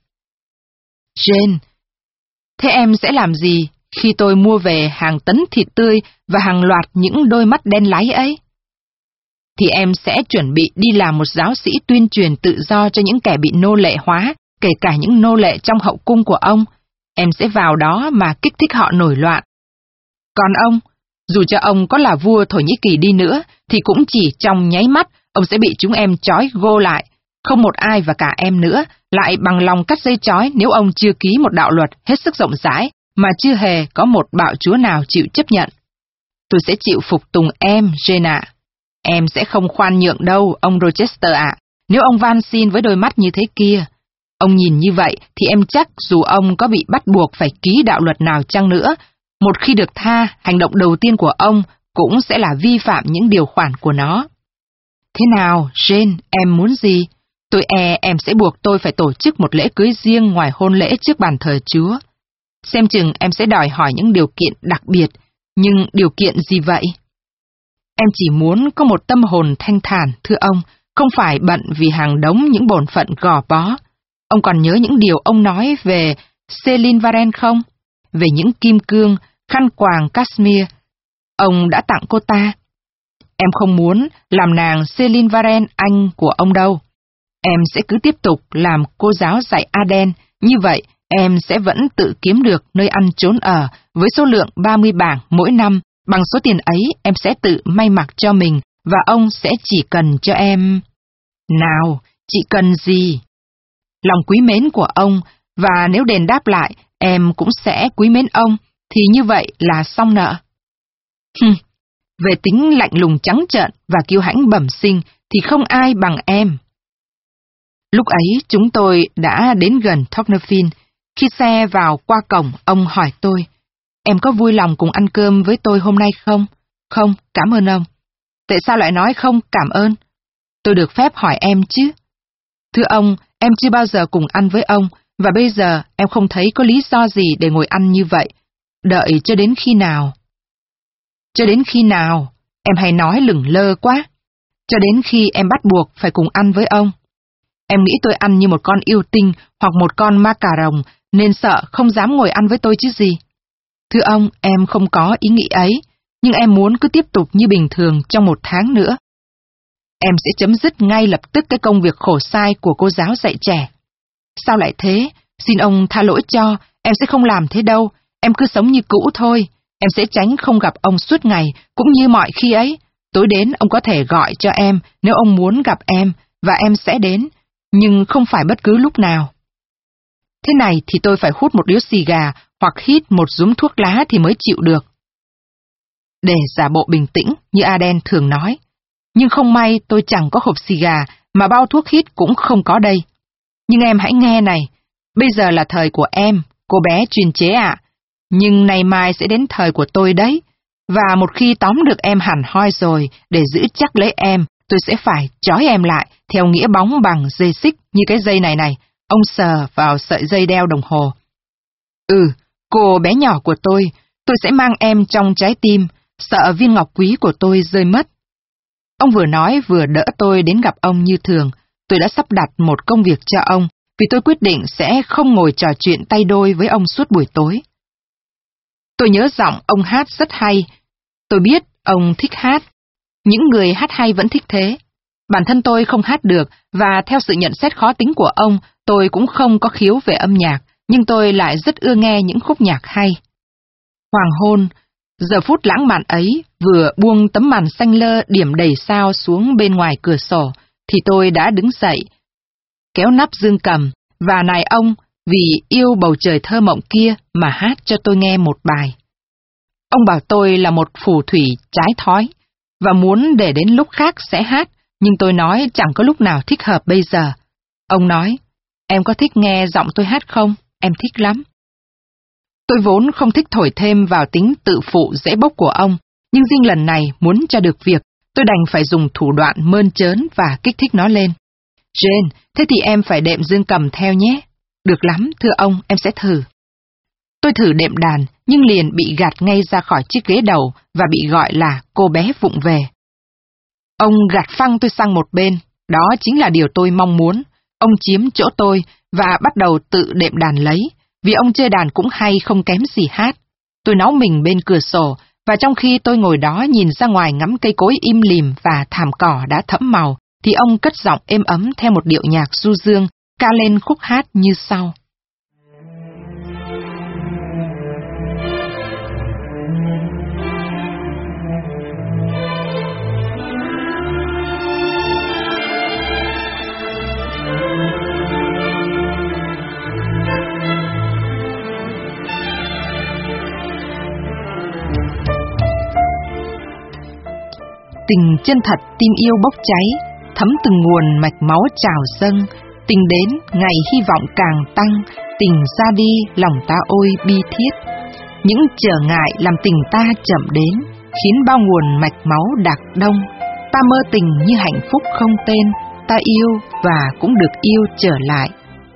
Jane, thế em sẽ làm gì khi tôi mua về hàng tấn thịt tươi và hàng loạt những đôi mắt đen láy ấy? Thì em sẽ chuẩn bị đi làm một giáo sĩ tuyên truyền tự do cho những kẻ bị nô lệ hóa, kể cả những nô lệ trong hậu cung của ông. Em sẽ vào đó mà kích thích họ nổi loạn. Còn ông, dù cho ông có là vua Thổ Nhĩ Kỳ đi nữa, thì cũng chỉ trong nháy mắt, ông sẽ bị chúng em trói gô lại. Không một ai và cả em nữa lại bằng lòng cắt dây trói nếu ông chưa ký một đạo luật hết sức rộng rãi, mà chưa hề có một bạo chúa nào chịu chấp nhận. Tôi sẽ chịu phục tùng em, Jane ạ. Em sẽ không khoan nhượng đâu, ông Rochester ạ. Nếu ông van xin với đôi mắt như thế kia, ông nhìn như vậy thì em chắc dù ông có bị bắt buộc phải ký đạo luật nào chăng nữa, một khi được tha, hành động đầu tiên của ông cũng sẽ là vi phạm những điều khoản của nó. Thế nào, Jane, em muốn gì? Tôi e em sẽ buộc tôi phải tổ chức một lễ cưới riêng ngoài hôn lễ trước bàn thờ Chúa. Xem chừng em sẽ đòi hỏi những điều kiện đặc biệt, nhưng điều kiện gì vậy? Em chỉ muốn có một tâm hồn thanh thản, thưa ông, không phải bận vì hàng đống những bổn phận gò bó. Ông còn nhớ những điều ông nói về Céline Varenne không? Về những kim cương, khăn quàng cashmere ông đã tặng cô ta. Em không muốn làm nàng Céline Varenne Anh của ông đâu. Em sẽ cứ tiếp tục làm cô giáo dạy Aden, như vậy em sẽ vẫn tự kiếm được nơi ăn trốn ở với số lượng ba mươi bảng mỗi năm. Bằng số tiền ấy em sẽ tự may mặc cho mình và ông sẽ chỉ cần cho em... Nào, chị cần gì? Lòng quý mến của ông, và nếu đền đáp lại em cũng sẽ quý mến ông, thì như vậy là xong nợ. Hừm, về tính lạnh lùng trắng trợn và kiêu hãnh bẩm sinh thì không ai bằng em. Lúc ấy chúng tôi đã đến gần Tocqueville. Khi xe vào qua cổng, ông hỏi tôi, em có vui lòng cùng ăn cơm với tôi hôm nay không? Không, cảm ơn ông. Tại sao lại nói không cảm ơn? Tôi được phép hỏi em chứ. Thưa ông, em chưa bao giờ cùng ăn với ông, và bây giờ em không thấy có lý do gì để ngồi ăn như vậy. Đợi cho đến khi nào? Cho đến khi nào? Em hay nói lửng lơ quá. Cho đến khi em bắt buộc phải cùng ăn với ông. Em nghĩ tôi ăn như một con yêu tinh hoặc một con ma cà rồng, nên sợ không dám ngồi ăn với tôi chứ gì. Thưa ông, em không có ý nghĩ ấy, nhưng em muốn cứ tiếp tục như bình thường trong một tháng nữa. em sẽ chấm dứt ngay lập tức cái công việc khổ sai của cô giáo dạy trẻ. Sao lại thế? Xin ông tha lỗi cho, em sẽ không làm thế đâu, em cứ sống như cũ thôi. Em sẽ tránh không gặp ông suốt ngày, cũng như mọi khi ấy. Tối đến ông có thể gọi cho em nếu ông muốn gặp em, và em sẽ đến, nhưng không phải bất cứ lúc nào. Thế này thì tôi phải hút một điếu xì gà hoặc hít một dúm thuốc lá thì mới chịu được. Để giả bộ bình tĩnh như Aden thường nói. Nhưng không may tôi chẳng có hộp xì gà mà bao thuốc hít cũng không có đây. Nhưng em hãy nghe này, bây giờ là thời của em, cô bé truyền chế ạ. Nhưng nay mai sẽ đến thời của tôi đấy. Và một khi tóm được em hẳn hoi rồi, để giữ chắc lấy em, tôi sẽ phải trói em lại theo nghĩa bóng bằng dây xích như cái dây này này. Ông sờ vào sợi dây đeo đồng hồ. Ừ, cô bé nhỏ của tôi, tôi sẽ mang em trong trái tim, sợ viên ngọc quý của tôi rơi mất. Ông vừa nói vừa đỡ tôi đến gặp ông như thường. Tôi đã sắp đặt một công việc cho ông, vì tôi quyết định sẽ không ngồi trò chuyện tay đôi với ông suốt buổi tối. Tôi nhớ giọng ông hát rất hay. Tôi biết ông thích hát. Những người hát hay vẫn thích thế. Bản thân tôi không hát được, và theo sự nhận xét khó tính của ông, tôi cũng không có khiếu về âm nhạc, nhưng tôi lại rất ưa nghe những khúc nhạc hay. Hoàng hôn, giờ phút lãng mạn ấy, vừa buông tấm màn xanh lơ điểm đầy sao xuống bên ngoài cửa sổ, thì tôi đã đứng dậy, kéo nắp dương cầm, và nài ông vì yêu bầu trời thơ mộng kia mà hát cho tôi nghe một bài. Ông bảo tôi là một phù thủy trái thói, và muốn để đến lúc khác sẽ hát, nhưng tôi nói chẳng có lúc nào thích hợp bây giờ. Ông nói, em có thích nghe giọng tôi hát không? Em thích lắm. Tôi vốn không thích thổi thêm vào tính tự phụ dễ bốc của ông, nhưng riêng lần này muốn cho được việc, tôi đành phải dùng thủ đoạn mơn trớn và kích thích nó lên. Jane, thế thì em phải đệm dương cầm theo nhé. Được lắm, thưa ông, em sẽ thử. Tôi thử đệm đàn, nhưng liền bị gạt ngay ra khỏi chiếc ghế đầu và bị gọi là cô bé vụng về. Ông gạt phăng tôi sang một bên, đó chính là điều tôi mong muốn. Ông chiếm chỗ tôi và bắt đầu tự đệm đàn lấy, vì ông chơi đàn cũng hay không kém gì hát. Tôi náu mình bên cửa sổ, và trong khi tôi ngồi đó nhìn ra ngoài ngắm cây cối im lìm và thảm cỏ đã thẫm màu, thì ông cất giọng êm ấm theo một điệu nhạc du dương, ca lên khúc hát như sau. Tình chân thật tim yêu bốc cháy, thấm từng nguồn mạch máu trào dâng. Tình đến, ngày hy vọng càng tăng, tình ra đi, lòng ta ôi bi thiết. Những trở ngại làm tình ta chậm đến, khiến bao nguồn mạch máu đặc đông. Ta mơ tình như hạnh phúc không tên, ta yêu và cũng được yêu trở lại.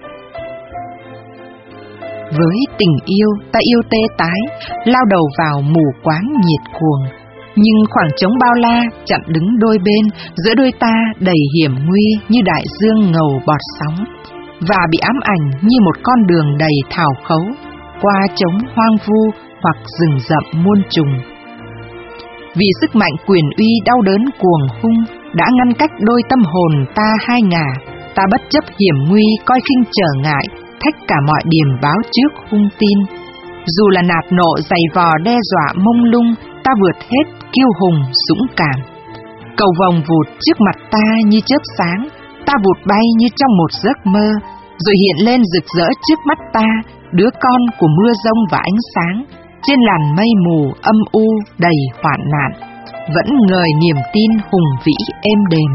Với tình yêu, ta yêu tê tái, lao đầu vào mù quáng nhiệt cuồng. Nhưng khoảng trống bao la chặn đứng đôi bên, giữa đôi ta đầy hiểm nguy như đại dương ngầu bọt sóng, và bị ám ảnh như một con đường đầy thảo khấu, qua trống hoang vu hoặc rừng rậm muôn trùng. Vì sức mạnh quyền uy đau đớn cuồng hung đã ngăn cách đôi tâm hồn ta hai ngả, ta bất chấp hiểm nguy coi khinh trở ngại, thách cả mọi điềm báo trước hung tin. Dù là nạt nộ dày vò đe dọa mông lung, ta vượt hết kiêu hùng dũng cảm. Cầu vồng vụt trước mặt ta như chớp sáng, ta vụt bay như trong một giấc mơ, rồi hiện lên rực rỡ trước mắt ta, đứa con của mưa rông và ánh sáng, trên làn mây mù âm u đầy hoạn nạn, vẫn ngời niềm tin hùng vĩ êm đềm.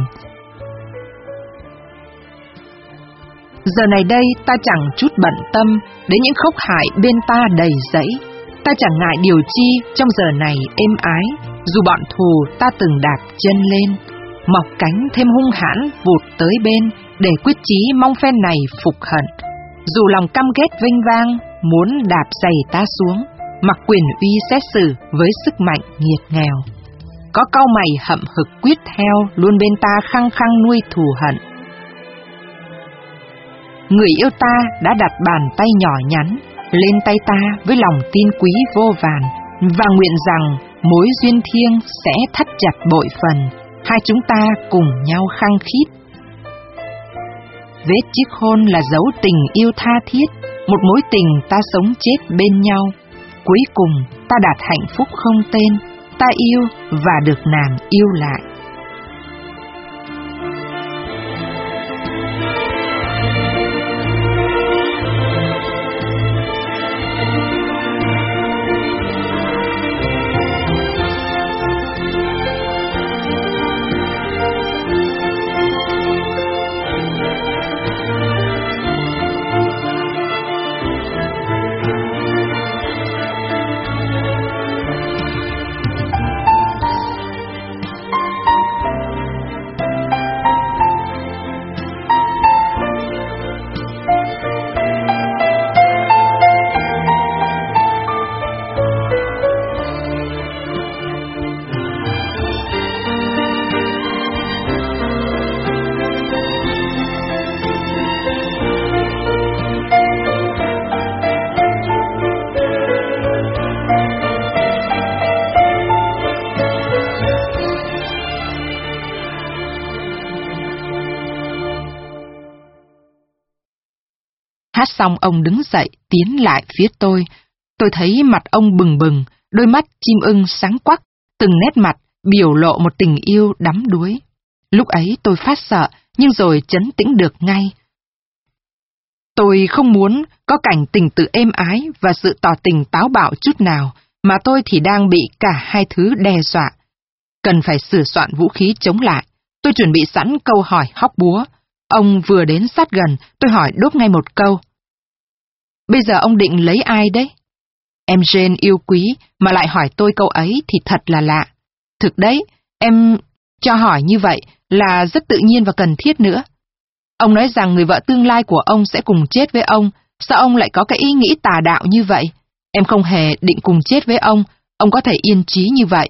Giờ này đây ta chẳng chút bận tâm đến những khốc hại bên ta đầy rẫy. Ta chẳng ngại điều chi trong giờ này êm ái, dù bọn thù ta từng đạp chân lên, mọc cánh thêm hung hãn vụt tới bên, để quyết chí mong phen này phục hận. Dù lòng căm ghét vênh vang, muốn đạp giày ta xuống, mặc quyền uy xét xử với sức mạnh nghiệt nghèo. Có cau mày hậm hực quyết theo, luôn bên ta khăng khăng nuôi thù hận. Người yêu ta đã đặt bàn tay nhỏ nhắn lên tay ta với lòng tin quý vô vàn, và nguyện rằng mối duyên thiêng sẽ thắt chặt bội phần, hai chúng ta cùng nhau khăng khít. Vết chiếc hôn là dấu tình yêu tha thiết, một mối tình ta sống chết bên nhau. Cuối cùng ta đạt hạnh phúc không tên, ta yêu và được nàng yêu lại. Hát xong ông đứng dậy, tiến lại phía tôi. Tôi thấy mặt ông bừng bừng, đôi mắt chim ưng sáng quắc, từng nét mặt biểu lộ một tình yêu đắm đuối. Lúc ấy tôi phát sợ, nhưng rồi trấn tĩnh được ngay. Tôi không muốn có cảnh tình tự êm ái và sự tỏ tình táo bạo chút nào, mà tôi thì đang bị cả hai thứ đe dọa. Cần phải sửa soạn vũ khí chống lại. Tôi chuẩn bị sẵn câu hỏi hóc búa. Ông vừa đến sát gần, tôi hỏi đốp ngay một câu. Bây giờ ông định lấy ai đấy? Em Jane yêu quý mà lại hỏi tôi câu ấy thì thật là lạ. Thực đấy, em cho hỏi như vậy là rất tự nhiên và cần thiết nữa. Ông nói rằng người vợ tương lai của ông sẽ cùng chết với ông. Sao ông lại có cái ý nghĩ tà đạo như vậy? Em không hề định cùng chết với ông. Ông có thể yên trí như vậy.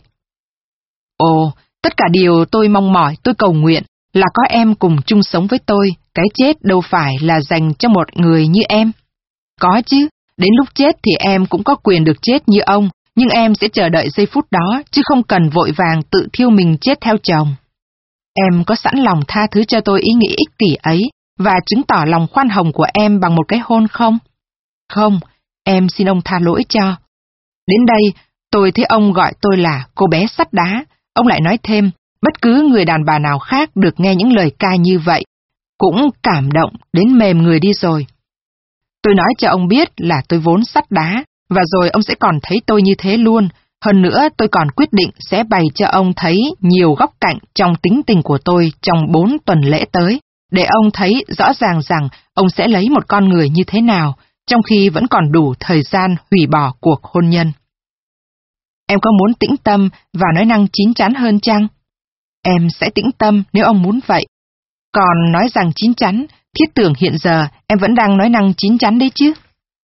Ồ, tất cả điều tôi mong mỏi, tôi cầu nguyện là có em cùng chung sống với tôi. Cái chết đâu phải là dành cho một người như em. Có chứ, đến lúc chết thì em cũng có quyền được chết như ông, nhưng em sẽ chờ đợi giây phút đó, chứ không cần vội vàng tự thiêu mình chết theo chồng. Em có sẵn lòng tha thứ cho tôi ý nghĩ ích kỷ ấy, và chứng tỏ lòng khoan hồng của em bằng một cái hôn không? Không, em xin ông tha lỗi cho. Đến đây, tôi thấy ông gọi tôi là cô bé sắt đá. Ông lại nói thêm, bất cứ người đàn bà nào khác được nghe những lời ca như vậy, cũng cảm động đến mềm người đi rồi. Tôi nói cho ông biết là tôi vốn sắt đá, và rồi ông sẽ còn thấy tôi như thế luôn. Hơn nữa, tôi còn quyết định sẽ bày cho ông thấy nhiều góc cạnh trong tính tình của tôi trong bốn tuần lễ tới, để ông thấy rõ ràng rằng ông sẽ lấy một con người như thế nào, trong khi vẫn còn đủ thời gian hủy bỏ cuộc hôn nhân. Em có muốn tĩnh tâm và nói năng chín chắn hơn chăng? Em sẽ tĩnh tâm nếu ông muốn vậy. Còn nói rằng chín chắn, thiết tưởng hiện giờ em vẫn đang nói năng chín chắn đấy chứ.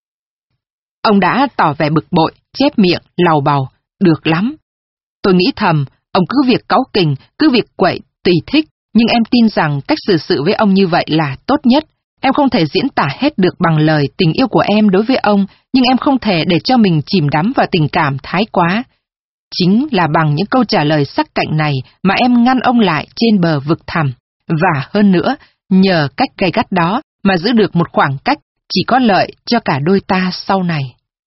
Ông đã tỏ vẻ bực bội, chép miệng, làu bàu, được lắm. Tôi nghĩ thầm, ông cứ việc cáu kỉnh, cứ việc quậy, tùy thích, nhưng em tin rằng cách xử sự với ông như vậy là tốt nhất. Em không thể diễn tả hết được bằng lời tình yêu của em đối với ông, nhưng em không thể để cho mình chìm đắm vào tình cảm thái quá. Chính là bằng những câu trả lời sắc cạnh này mà em ngăn ông lại trên bờ vực thẳm. Và hơn nữa, nhờ cách gay gắt đó mà giữ được một khoảng cách chỉ có lợi cho cả đôi ta sau này.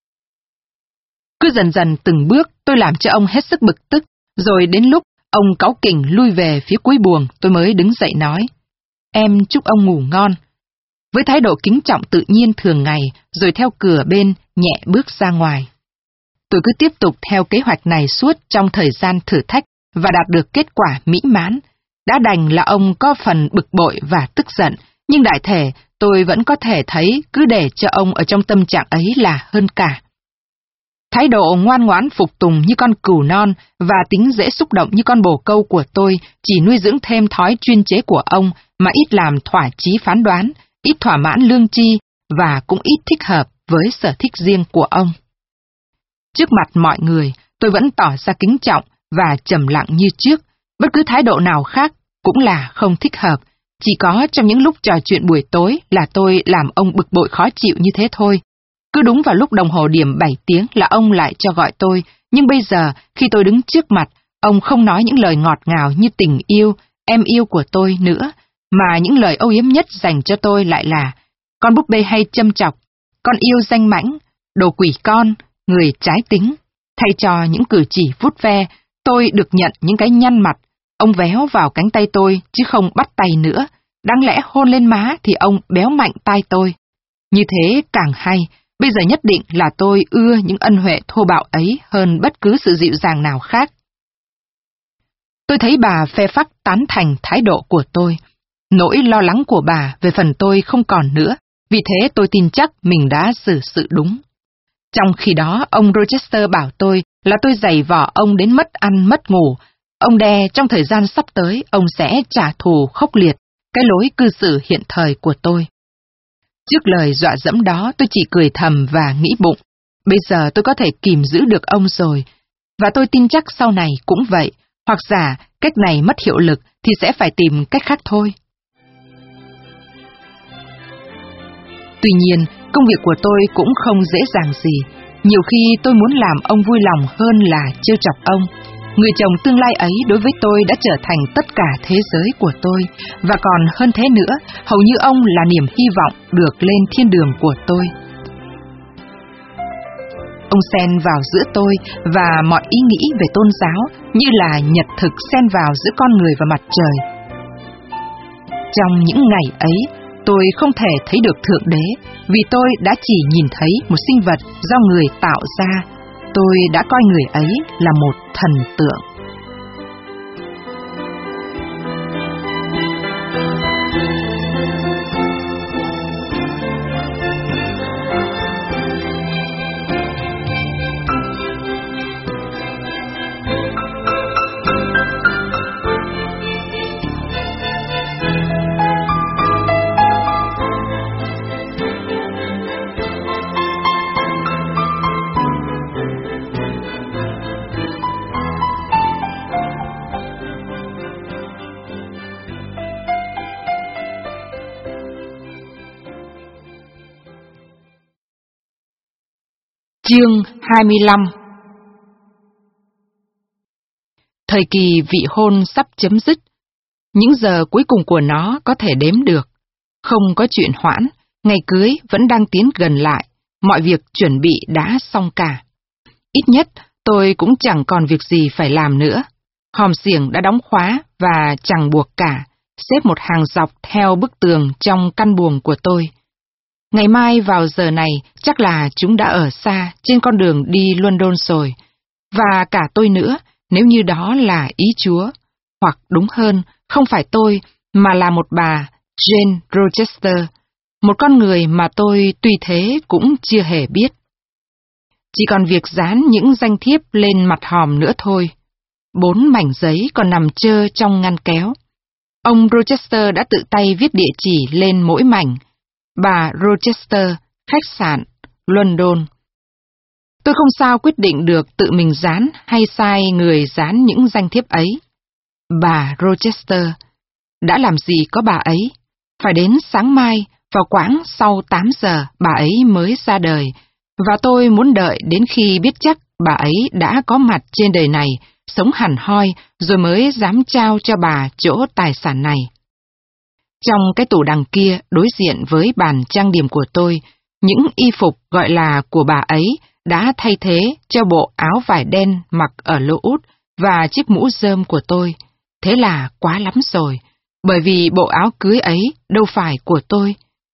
Cứ dần dần từng bước tôi làm cho ông hết sức bực tức, rồi đến lúc ông cáu kỉnh lui về phía cuối buồng tôi mới đứng dậy nói. Em chúc ông ngủ ngon. Với thái độ kính trọng tự nhiên thường ngày, rồi theo cửa bên nhẹ bước ra ngoài. Tôi cứ tiếp tục theo kế hoạch này suốt trong thời gian thử thách và đạt được kết quả mỹ mãn. Đã đành là ông có phần bực bội và tức giận, nhưng đại thể tôi vẫn có thể thấy cứ để cho ông ở trong tâm trạng ấy là hơn cả. Thái độ ngoan ngoãn phục tùng như con cừu non và tính dễ xúc động như con bồ câu của tôi chỉ nuôi dưỡng thêm thói chuyên chế của ông mà ít làm thỏa chí phán đoán, ít thỏa mãn lương tri và cũng ít thích hợp với sở thích riêng của ông. Trước mặt mọi người, tôi vẫn tỏ ra kính trọng và trầm lặng như trước, bất cứ thái độ nào khác cũng là không thích hợp. Chỉ có trong những lúc trò chuyện buổi tối là tôi làm ông bực bội khó chịu như thế thôi. Cứ đúng vào lúc đồng hồ điểm bảy tiếng là ông lại cho gọi tôi, nhưng bây giờ khi tôi đứng trước mặt, Ông không nói những lời ngọt ngào như tình yêu, em yêu của tôi nữa, mà những lời âu yếm nhất dành cho tôi lại là con búp bê hay châm chọc, con yêu danh mãnh, đồ quỷ con, người trái tính. Thay cho những cử chỉ vuốt ve, tôi được nhận những cái nhăn mặt. Ông véo vào cánh tay tôi chứ không bắt tay nữa. Đáng lẽ hôn lên má thì ông béo mạnh tai tôi. Như thế càng hay, bây giờ nhất định là tôi ưa những ân huệ thô bạo ấy hơn bất cứ sự dịu dàng nào khác. Tôi thấy bà phe phắc tán thành thái độ của tôi. Nỗi lo lắng của bà về phần tôi không còn nữa, vì thế tôi tin chắc mình đã xử sự đúng. Trong khi đó, ông Rochester bảo tôi là tôi giày vò ông đến mất ăn mất ngủ. Ông đe trong thời gian sắp tới, ông sẽ trả thù khốc liệt cái lối cư xử hiện thời của tôi. Trước lời dọa dẫm đó, tôi chỉ cười thầm và nghĩ bụng, bây giờ tôi có thể kìm giữ được ông rồi, và tôi tin chắc sau này cũng vậy, hoặc giả cách này mất hiệu lực thì sẽ phải tìm cách khác thôi. Tuy nhiên, công việc của tôi cũng không dễ dàng gì. Nhiều khi tôi muốn làm ông vui lòng hơn là trêu chọc ông. Người chồng tương lai ấy đối với tôi đã trở thành tất cả thế giới của tôi, và còn hơn thế nữa, hầu như ông là niềm hy vọng được lên thiên đường của tôi. Ông xen vào giữa tôi và mọi ý nghĩ về tôn giáo như là nhật thực xen vào giữa con người và mặt trời. Trong những ngày ấy, tôi không thể thấy được Thượng Đế, vì tôi đã chỉ nhìn thấy một sinh vật do người tạo ra. Tôi đã coi người ấy là một thần tượng. Chương hai mươi lăm. Thời kỳ vị hôn sắp chấm dứt. Những giờ cuối cùng của nó có thể đếm được. Không có chuyện hoãn, ngày cưới vẫn đang tiến gần lại, mọi việc chuẩn bị đã xong cả. Ít nhất, tôi cũng chẳng còn việc gì phải làm nữa. Hòm xiềng đã đóng khóa và chẳng buộc cả, xếp một hàng dọc theo bức tường trong căn buồng của tôi. Ngày mai vào giờ này, chắc là chúng đã ở xa trên con đường đi London rồi, và cả tôi nữa, nếu như đó là ý Chúa, hoặc đúng hơn, không phải tôi, mà là một bà, Jane Rochester, một con người mà tôi tuy thế cũng chưa hề biết. Chỉ còn việc dán những danh thiếp lên mặt hòm nữa thôi. Bốn mảnh giấy còn nằm trơ trong ngăn kéo. Ông Rochester đã tự tay viết địa chỉ lên mỗi mảnh. Bà Rochester, khách sạn, London. Tôi không sao quyết định được tự mình dán hay sai người dán những danh thiếp ấy. Bà Rochester, đã làm gì có bà ấy? Phải đến sáng mai, vào quãng sau tám giờ, bà ấy mới ra đời, và tôi muốn đợi đến khi biết chắc bà ấy đã có mặt trên đời này, sống hẳn hoi, rồi mới dám trao cho bà chỗ tài sản này. Trong cái tủ đằng kia, đối diện với bàn trang điểm của tôi, những y phục gọi là của bà ấy đã thay thế cho bộ áo vải đen mặc ở lỗ út và chiếc mũ rơm của tôi. Thế là quá lắm rồi, bởi vì bộ áo cưới ấy đâu phải của tôi.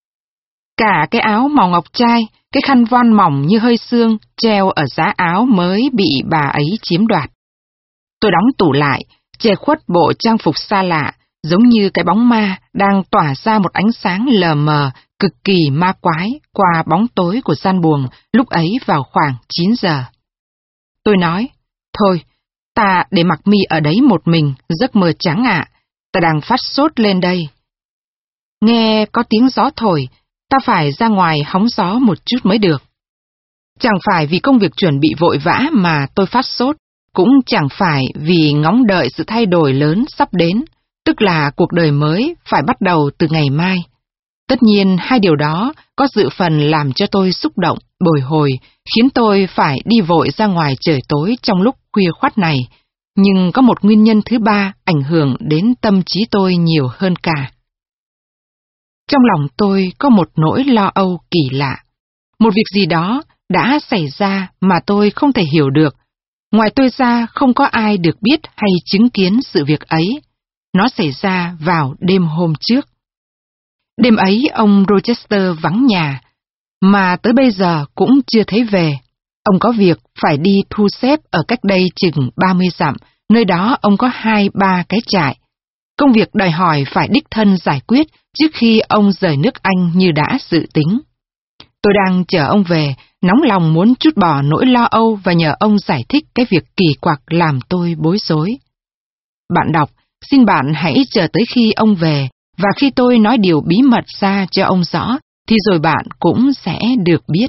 Cả cái áo màu ngọc trai, cái khăn voan mỏng như hơi xương treo ở giá áo mới bị bà ấy chiếm đoạt. Tôi đóng tủ lại, che khuất bộ trang phục xa lạ, giống như cái bóng ma đang tỏa ra một ánh sáng lờ mờ, cực kỳ ma quái qua bóng tối của gian buồng lúc ấy vào khoảng chín giờ. Tôi nói, thôi, ta để mặc mi ở đấy một mình, giấc mơ trắng ạ, ta đang phát sốt lên đây. Nghe có tiếng gió thổi, ta phải ra ngoài hóng gió một chút mới được. Chẳng phải vì công việc chuẩn bị vội vã mà tôi phát sốt, cũng chẳng phải vì ngóng đợi sự thay đổi lớn sắp đến, tức là cuộc đời mới phải bắt đầu từ ngày mai. Tất nhiên hai điều đó có dự phần làm cho tôi xúc động, bồi hồi, khiến tôi phải đi vội ra ngoài trời tối trong lúc khuya khoắt này, Nhưng có một nguyên nhân thứ ba ảnh hưởng đến tâm trí tôi nhiều hơn cả. Trong lòng tôi có một nỗi lo âu kỳ lạ. Một việc gì đó đã xảy ra mà tôi không thể hiểu được. Ngoài tôi ra không có ai được biết hay chứng kiến sự việc ấy. Nó xảy ra vào đêm hôm trước. Đêm ấy ông Rochester vắng nhà, mà tới bây giờ cũng chưa thấy về. Ông có việc phải đi thu xếp ở cách đây chừng ba mươi dặm, nơi đó ông có hai ba cái trại. Công việc đòi hỏi phải đích thân giải quyết trước khi ông rời nước Anh như đã dự tính. Tôi đang chờ ông về, nóng lòng muốn trút bỏ nỗi lo âu và nhờ ông giải thích cái việc kỳ quặc làm tôi bối rối. Bạn đọc, xin bạn hãy chờ tới khi ông về, và khi tôi nói điều bí mật ra cho ông rõ, thì rồi bạn cũng sẽ được biết.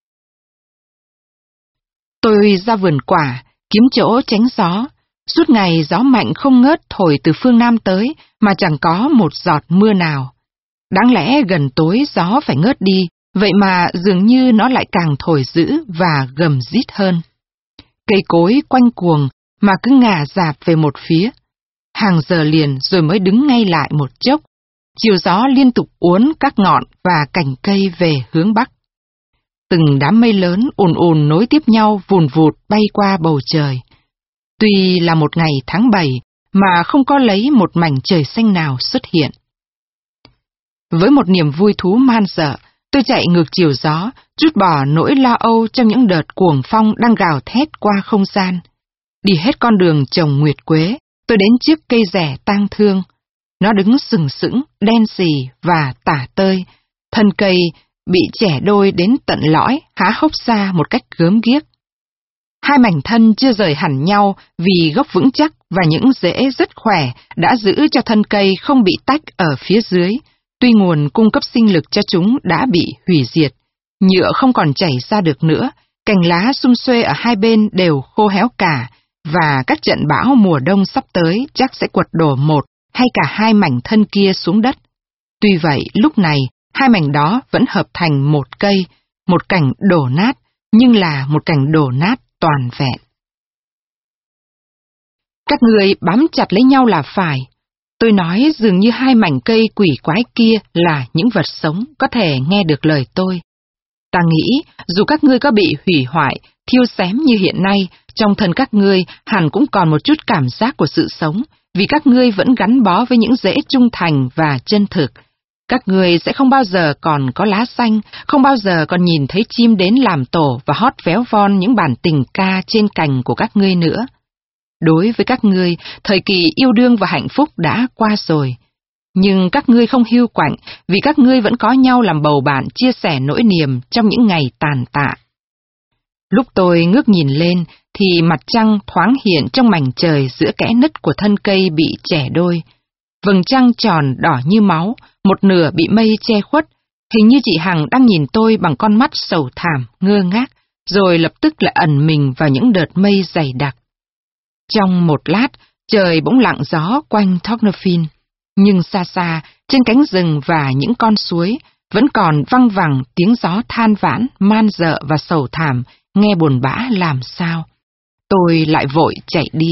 Tôi ra vườn quả, kiếm chỗ tránh gió. Suốt ngày gió mạnh không ngớt thổi từ phương Nam tới, mà chẳng có một giọt mưa nào. Đáng lẽ gần tối gió phải ngớt đi, vậy mà dường như nó lại càng thổi dữ và gầm rít hơn. Cây cối quanh cuồng mà cứ ngả dạp về một phía. Hàng giờ liền rồi mới đứng ngay lại một chốc. Chiều gió liên tục uốn các ngọn và cành cây về hướng bắc. Từng đám mây lớn ùn ùn nối tiếp nhau vùn vụt bay qua bầu trời. Tuy là một ngày tháng bảy mà không có lấy một mảnh trời xanh nào xuất hiện. Với một niềm vui thú man dợ, tôi chạy ngược chiều gió, trút bỏ nỗi lo âu trong những đợt cuồng phong đang gào thét qua không gian. Đi hết con đường trồng nguyệt quế, tôi đến trước cây rẻ tang thương. Nó đứng sừng sững, đen xì và tả tơi, thân cây bị chẻ đôi đến tận lõi, há hốc ra một cách gớm ghiếc. Hai mảnh thân chưa rời hẳn nhau vì gốc vững chắc và những rễ rất khỏe đã giữ cho thân cây không bị tách ở phía dưới, tuy nguồn cung cấp sinh lực cho chúng đã bị hủy diệt. Nhựa không còn chảy ra được nữa, cành lá sum xuê ở hai bên đều khô héo cả, và các trận bão mùa đông sắp tới chắc sẽ quật đổ một hay cả hai mảnh thân kia xuống đất. Tuy vậy, lúc này, hai mảnh đó vẫn hợp thành một cây, một cảnh đổ nát, nhưng là một cảnh đổ nát toàn vẹn. Các người bám chặt lấy nhau là phải. Tôi nói dường như hai mảnh cây quỷ quái kia là những vật sống có thể nghe được lời tôi. Ta nghĩ, dù các ngươi có bị hủy hoại, thiêu xém như hiện nay, trong thân các ngươi hẳn cũng còn một chút cảm giác của sự sống, vì các ngươi vẫn gắn bó với những rễ trung thành và chân thực. Các ngươi sẽ không bao giờ còn có lá xanh, không bao giờ còn nhìn thấy chim đến làm tổ và hót véo von những bản tình ca trên cành của các ngươi nữa. Đối với các ngươi, thời kỳ yêu đương và hạnh phúc đã qua rồi. Nhưng các ngươi không hiu quạnh vì các ngươi vẫn có nhau làm bầu bạn chia sẻ nỗi niềm trong những ngày tàn tạ. Lúc tôi ngước nhìn lên thì mặt trăng thoáng hiện trong mảnh trời giữa kẽ nứt của thân cây bị chẻ đôi. Vầng trăng tròn đỏ như máu, một nửa bị mây che khuất, hình như chị Hằng đang nhìn tôi bằng con mắt sầu thảm, ngơ ngác, rồi lập tức lại ẩn mình vào những đợt mây dày đặc. Trong một lát, trời bỗng lặng gió quanh Tocnafin, nhưng xa xa, trên cánh rừng và những con suối, vẫn còn văng vẳng tiếng gió than vãn, man dợ và sầu thảm, nghe buồn bã làm sao. Tôi lại vội chạy đi.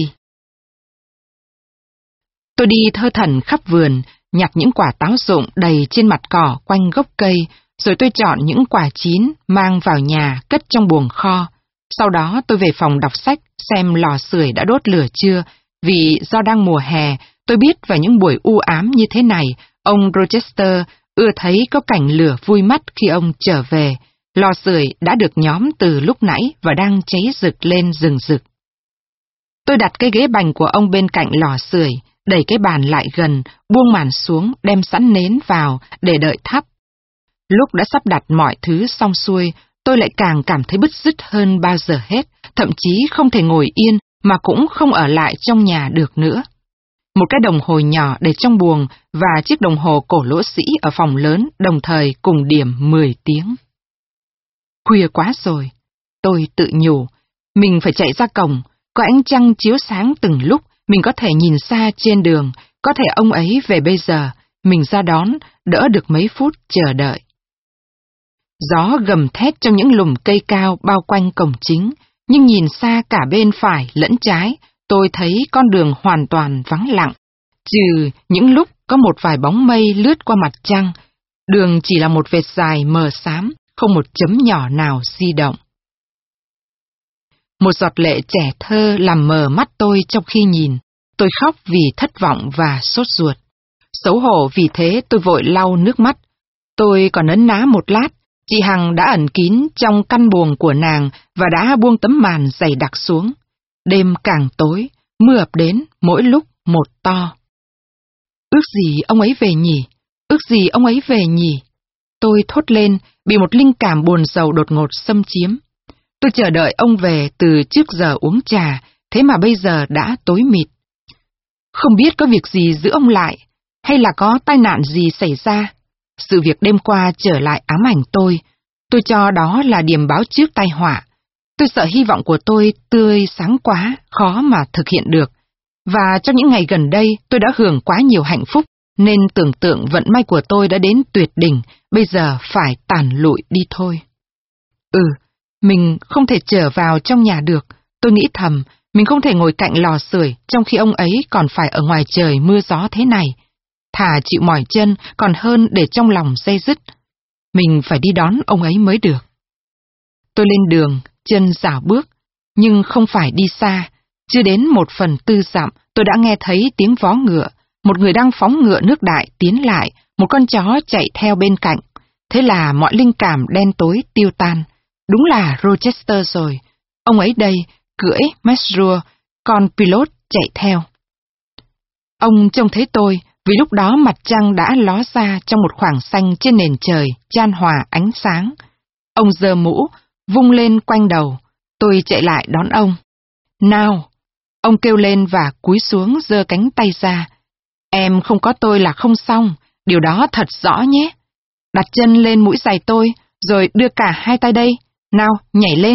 Tôi đi thơ thẩn khắp vườn, nhặt những quả táo rụng đầy trên mặt cỏ quanh gốc cây, rồi tôi chọn những quả chín mang vào nhà cất trong buồng kho. Sau đó tôi về phòng đọc sách xem lò sưởi đã đốt lửa chưa, vì do đang mùa hè, tôi biết vào những buổi u ám như thế này, ông Rochester ưa thấy có cảnh lửa vui mắt khi ông trở về. Lò sưởi đã được nhóm từ lúc nãy và đang cháy rực lên rừng rực. Tôi đặt cái ghế bành của ông bên cạnh lò sưởi, đẩy cái bàn lại gần, buông màn xuống, đem sẵn nến vào để đợi thắp. Lúc đã sắp đặt mọi thứ xong xuôi, tôi lại càng cảm thấy bứt rứt hơn bao giờ hết, thậm chí không thể ngồi yên mà cũng không ở lại trong nhà được nữa. Một cái đồng hồ nhỏ để trong buồng và chiếc đồng hồ cổ lỗ sĩ ở phòng lớn đồng thời cùng điểm mười tiếng. Khuya quá rồi, tôi tự nhủ, mình phải chạy ra cổng, có ánh trăng chiếu sáng từng lúc, mình có thể nhìn xa trên đường, có thể ông ấy về bây giờ, mình ra đón, đỡ được mấy phút chờ đợi. Gió gầm thét trong những lùm cây cao bao quanh cổng chính, nhưng nhìn xa cả bên phải lẫn trái, tôi thấy con đường hoàn toàn vắng lặng, trừ những lúc có một vài bóng mây lướt qua mặt trăng, đường chỉ là một vệt dài mờ xám, không một chấm nhỏ nào di động. Một giọt lệ trẻ thơ làm mờ mắt tôi trong khi nhìn, tôi khóc vì thất vọng và sốt ruột. Xấu hổ vì thế tôi vội lau nước mắt. Tôi còn ấn ná một lát, chị Hằng đã ẩn kín trong căn buồng của nàng và đã buông tấm màn dày đặc xuống. Đêm càng tối, mưa ập đến mỗi lúc một to. Ước gì ông ấy về nhỉ? Ước gì ông ấy về nhỉ? Tôi thốt lên, bị một linh cảm buồn rầu đột ngột xâm chiếm. Tôi chờ đợi ông về từ trước giờ uống trà, thế mà bây giờ đã tối mịt. Không biết có việc gì giữ ông lại, hay là có tai nạn gì xảy ra. Sự việc đêm qua trở lại ám ảnh tôi. Tôi cho đó là điềm báo trước tai họa. Tôi sợ hy vọng của tôi tươi sáng quá, khó mà thực hiện được. Và trong những ngày gần đây tôi đã hưởng quá nhiều hạnh phúc, nên tưởng tượng vận may của tôi đã đến tuyệt đỉnh, bây giờ phải tàn lụi đi thôi. Ừ, mình không thể trở vào trong nhà được. Tôi nghĩ thầm, mình không thể ngồi cạnh lò sưởi trong khi ông ấy còn phải ở ngoài trời mưa gió thế này. Thà chịu mỏi chân còn hơn để trong lòng day dứt. Mình phải đi đón ông ấy mới được. Tôi lên đường, chân rảo bước, nhưng không phải đi xa. Chưa đến một phần tư dặm, tôi đã nghe thấy tiếng vó ngựa. Một người đang phóng ngựa nước đại tiến lại, một con chó chạy theo bên cạnh. Thế là mọi linh cảm đen tối tiêu tan. Đúng là Rochester rồi. Ông ấy đây, cưỡi Mesrour, con pilot chạy theo. Ông trông thấy tôi, vì lúc đó mặt trăng đã ló ra trong một khoảng xanh trên nền trời, chan hòa ánh sáng. Ông giơ mũ, vung lên quanh đầu. Tôi chạy lại đón ông. Nào! Ông kêu lên và cúi xuống giơ cánh tay ra. Em không có tôi là không xong, điều đó thật rõ nhé. Đặt chân lên mũi giày tôi, rồi đưa cả hai tay đây. Nào, nhảy lên.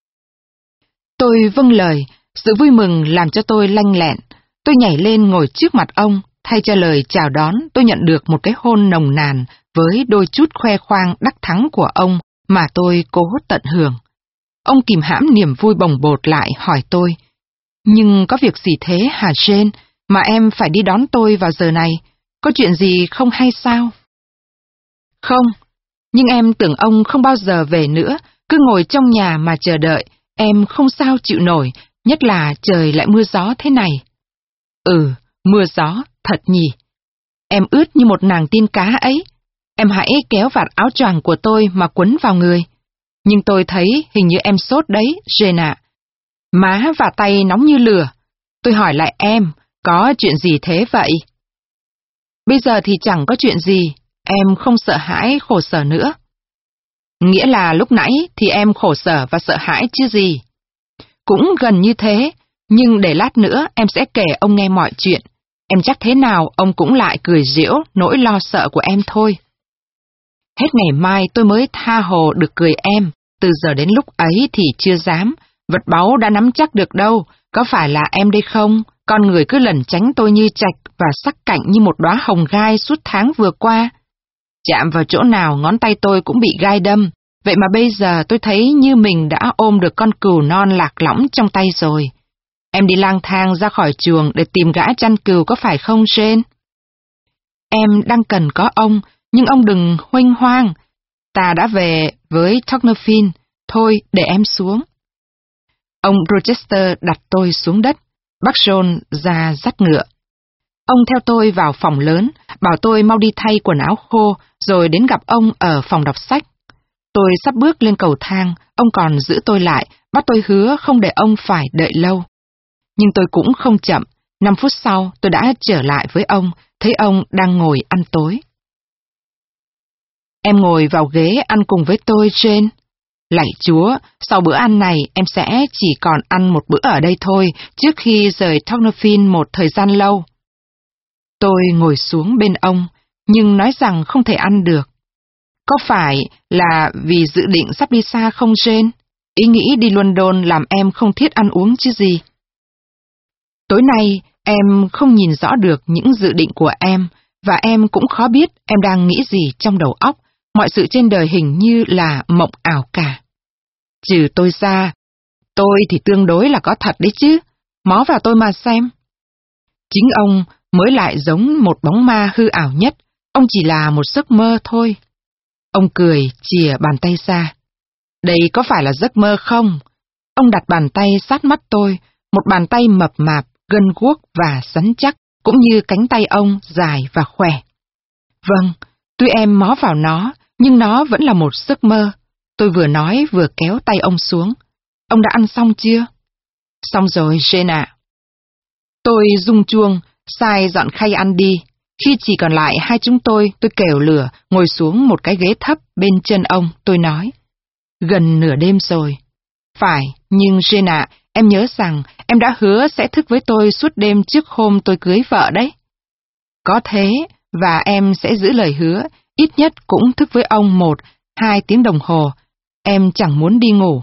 Tôi vâng lời, sự vui mừng làm cho tôi lanh lẹn. Tôi nhảy lên ngồi trước mặt ông, thay cho lời chào đón tôi nhận được một cái hôn nồng nàn với đôi chút khoe khoang đắc thắng của ông mà tôi cố tận hưởng. Ông kìm hãm niềm vui bồng bột lại hỏi tôi, nhưng có việc gì thế hả Jane, mà em phải đi đón tôi vào giờ này? Có chuyện gì không hay sao? Không, nhưng em tưởng ông không bao giờ về nữa, cứ ngồi trong nhà mà chờ đợi, em không sao chịu nổi, nhất là trời lại mưa gió thế này. Ừ, mưa gió, thật nhỉ. Em ướt như một nàng tiên cá ấy. Em hãy kéo vạt áo choàng của tôi mà quấn vào người. Nhưng tôi thấy hình như em sốt đấy, Jane ạ. Má và tay nóng như lửa. Tôi hỏi lại em, có chuyện gì thế vậy? Bây giờ thì chẳng có chuyện gì, em không sợ hãi khổ sở nữa. Nghĩa là lúc nãy thì em khổ sở và sợ hãi chứ gì. Cũng gần như thế, nhưng để lát nữa em sẽ kể ông nghe mọi chuyện. Em chắc thế nào ông cũng lại cười giễu nỗi lo sợ của em thôi. Hết ngày mai tôi mới tha hồ được cười em, từ giờ đến lúc ấy thì chưa dám, vật báu đã nắm chắc được đâu, có phải là em đây không? Con người cứ lẩn tránh tôi như trạch và sắc cạnh như một đóa hồng gai suốt tháng vừa qua. Chạm vào chỗ nào ngón tay tôi cũng bị gai đâm, vậy mà bây giờ tôi thấy như mình đã ôm được con cừu non lạc lõng trong tay rồi. Em đi lang thang ra khỏi chuồng để tìm gã chăn cừu có phải không, Jane? Em đang cần có ông, nhưng ông đừng huênh hoang. Ta đã về với Tocnafin, thôi để em xuống. Ông Rochester đặt tôi xuống đất, bác John ra dắt ngựa. Ông theo tôi vào phòng lớn, bảo tôi mau đi thay quần áo khô, rồi đến gặp ông ở phòng đọc sách. Tôi sắp bước lên cầu thang, ông còn giữ tôi lại, bắt tôi hứa không để ông phải đợi lâu. Nhưng tôi cũng không chậm, năm phút sau tôi đã trở lại với ông, thấy ông đang ngồi ăn tối. Em ngồi vào ghế ăn cùng với tôi, Jane. Lạy Chúa, sau bữa ăn này em sẽ chỉ còn ăn một bữa ở đây thôi, trước khi rời Tocnafin một thời gian lâu. Tôi ngồi xuống bên ông, nhưng nói rằng không thể ăn được. Có phải là vì dự định sắp đi xa không, Jane? Ý nghĩ đi London làm em không thiết ăn uống chứ gì? Tối nay em không nhìn rõ được những dự định của em, và em cũng khó biết em đang nghĩ gì trong đầu óc, mọi sự trên đời hình như là mộng ảo cả. Trừ tôi ra, tôi thì tương đối là có thật đấy chứ, Mó vào tôi mà xem. Chính ông mới lại giống một bóng ma hư ảo nhất, ông chỉ là một giấc mơ thôi. Ông cười, chìa bàn tay ra. Đây có phải là giấc mơ không? Ông đặt bàn tay sát mắt tôi, một bàn tay mập mạp, gân guốc và rắn chắc, cũng như cánh tay ông dài và khỏe. Vâng, tuy em mó vào nó, nhưng nó vẫn là một giấc mơ. Tôi vừa nói vừa kéo tay ông xuống. Ông đã ăn xong chưa? Xong rồi, Jane ạ. Tôi rung chuông, sai dọn khay ăn đi. Khi chỉ còn lại hai chúng tôi, tôi kẻo lửa, ngồi xuống một cái ghế thấp bên chân ông, tôi nói. Gần nửa đêm rồi. Phải, nhưng Jane ạ, em nhớ rằng em đã hứa sẽ thức với tôi suốt đêm trước hôm tôi cưới vợ đấy. Có thế, và em sẽ giữ lời hứa, ít nhất cũng thức với ông một, hai tiếng đồng hồ. Em chẳng muốn đi ngủ.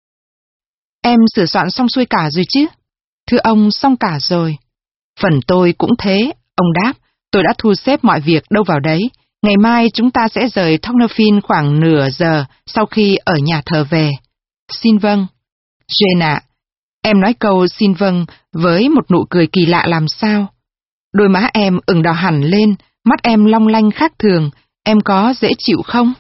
Em sửa soạn xong xuôi cả rồi chứ? Thưa ông, xong cả rồi. Phần tôi cũng thế, ông đáp. Tôi đã thu xếp mọi việc đâu vào đấy. Ngày mai chúng ta sẽ rời Tocnafin khoảng nửa giờ sau khi ở nhà thờ về. Xin vâng. Jane ạ, em nói câu xin vâng với một nụ cười kỳ lạ làm sao? Đôi má em ửng đỏ hẳn lên, mắt em long lanh khác thường. Em có dễ chịu không?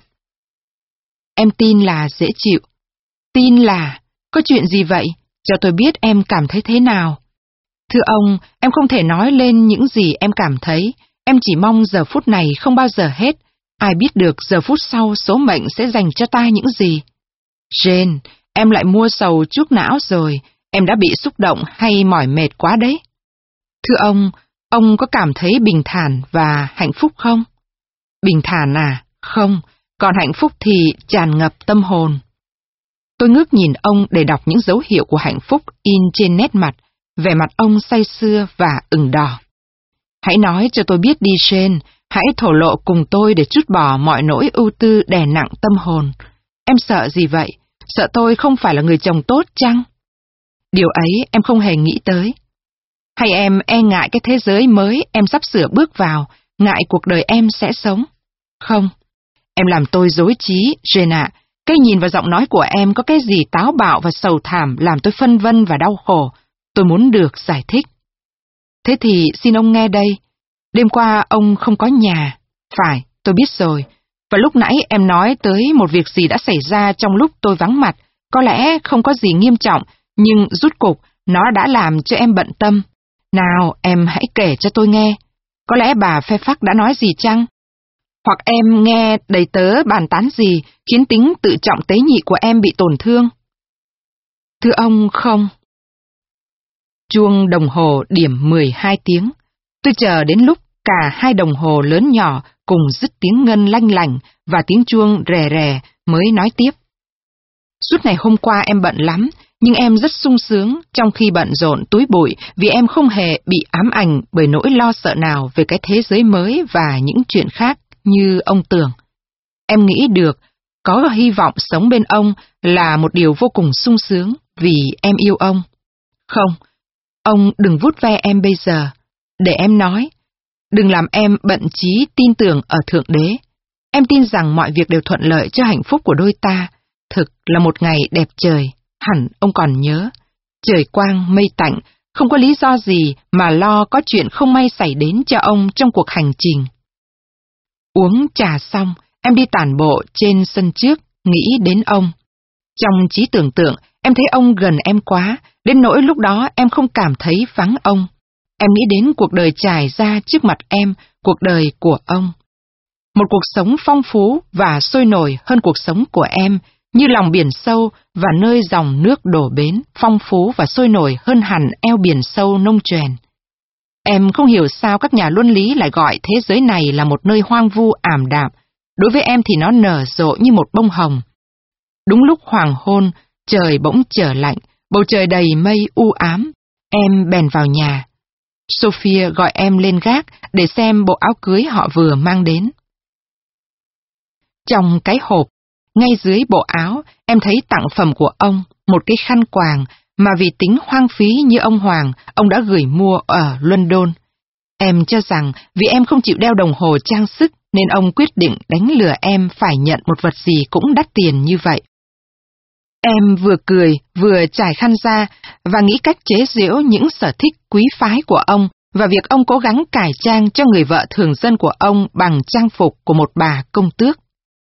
Em tin là dễ chịu. Tin là... Có chuyện gì vậy? Cho tôi biết em cảm thấy thế nào. Thưa ông, em không thể nói lên những gì em cảm thấy. Em chỉ mong giờ phút này không bao giờ hết. Ai biết được giờ phút sau số mệnh sẽ dành cho ta những gì? Jane, em lại mua sầu chuốc não rồi. Em đã bị xúc động hay mỏi mệt quá đấy. Thưa ông, ông có cảm thấy bình thản và hạnh phúc không? Bình thản à? Không. Còn hạnh phúc thì tràn ngập tâm hồn. Tôi ngước nhìn ông để đọc những dấu hiệu của hạnh phúc in trên nét mặt, vẻ mặt ông say sưa và ửng đỏ. Hãy nói cho tôi biết đi Jane, hãy thổ lộ cùng tôi để trút bỏ mọi nỗi ưu tư đè nặng tâm hồn. Em sợ gì vậy? Sợ tôi không phải là người chồng tốt chăng? Điều ấy em không hề nghĩ tới. Hay em e ngại cái thế giới mới em sắp sửa bước vào, ngại cuộc đời em sẽ sống? Không, em làm tôi rối trí, Jane ạ. Cái nhìn và giọng nói của em có cái gì táo bạo và sầu thảm làm tôi phân vân và đau khổ. Tôi muốn được giải thích. Thế thì xin ông nghe đây. Đêm qua ông không có nhà. Phải, tôi biết rồi. Và lúc nãy em nói tới một việc gì đã xảy ra trong lúc tôi vắng mặt. Có lẽ không có gì nghiêm trọng, nhưng rút cục nó đã làm cho em bận tâm. Nào, em hãy kể cho tôi nghe. Có lẽ bà Fairfax đã nói gì chăng? Hoặc em nghe đầy tớ bàn tán gì khiến tính tự trọng tế nhị của em bị tổn thương? Thưa ông, không. Chuông đồng hồ điểm mười hai tiếng. Tôi chờ đến lúc cả hai đồng hồ lớn nhỏ cùng dứt tiếng ngân lanh lành và tiếng chuông rè rè mới nói tiếp. Suốt ngày hôm qua em bận lắm, nhưng em rất sung sướng trong khi bận rộn túi bụi vì em không hề bị ám ảnh bởi nỗi lo sợ nào về cái thế giới mới và những chuyện khác như ông tưởng. Em nghĩ được, có hy vọng sống bên ông là một điều vô cùng sung sướng vì em yêu ông. Không, ông đừng vuốt ve em bây giờ. Để em nói, đừng làm em bận chí tin tưởng ở Thượng Đế. Em tin rằng mọi việc đều thuận lợi cho hạnh phúc của đôi ta. Thực là một ngày đẹp trời, hẳn ông còn nhớ. Trời quang mây tạnh, không có lý do gì mà lo có chuyện không may xảy đến cho ông trong cuộc hành trình. Uống trà xong, em đi tản bộ trên sân trước, nghĩ đến ông. Trong trí tưởng tượng, em thấy ông gần em quá, đến nỗi lúc đó em không cảm thấy vắng ông. Em nghĩ đến cuộc đời trải ra trước mặt em, cuộc đời của ông. Một cuộc sống phong phú và sôi nổi hơn cuộc sống của em, như lòng biển sâu và nơi dòng nước đổ bến, phong phú và sôi nổi hơn hẳn eo biển sâu nông choèn. Em không hiểu sao các nhà luân lý lại gọi thế giới này là một nơi hoang vu ảm đạm. Đối với em thì nó nở rộ như một bông hồng. Đúng lúc hoàng hôn, trời bỗng trở lạnh, bầu trời đầy mây u ám. Em bèn vào nhà. Sophia gọi em lên gác để xem bộ áo cưới họ vừa mang đến. Trong cái hộp, ngay dưới bộ áo, em thấy tặng phẩm của ông, một cái khăn quàng mà vì tính hoang phí như ông Hoàng, ông đã gửi mua ở London. Em cho rằng vì em không chịu đeo đồng hồ trang sức nên ông quyết định đánh lừa em phải nhận một vật gì cũng đắt tiền như vậy. Em vừa cười, vừa trải khăn ra và nghĩ cách chế giễu những sở thích quý phái của ông và việc ông cố gắng cải trang cho người vợ thường dân của ông bằng trang phục của một bà công tước.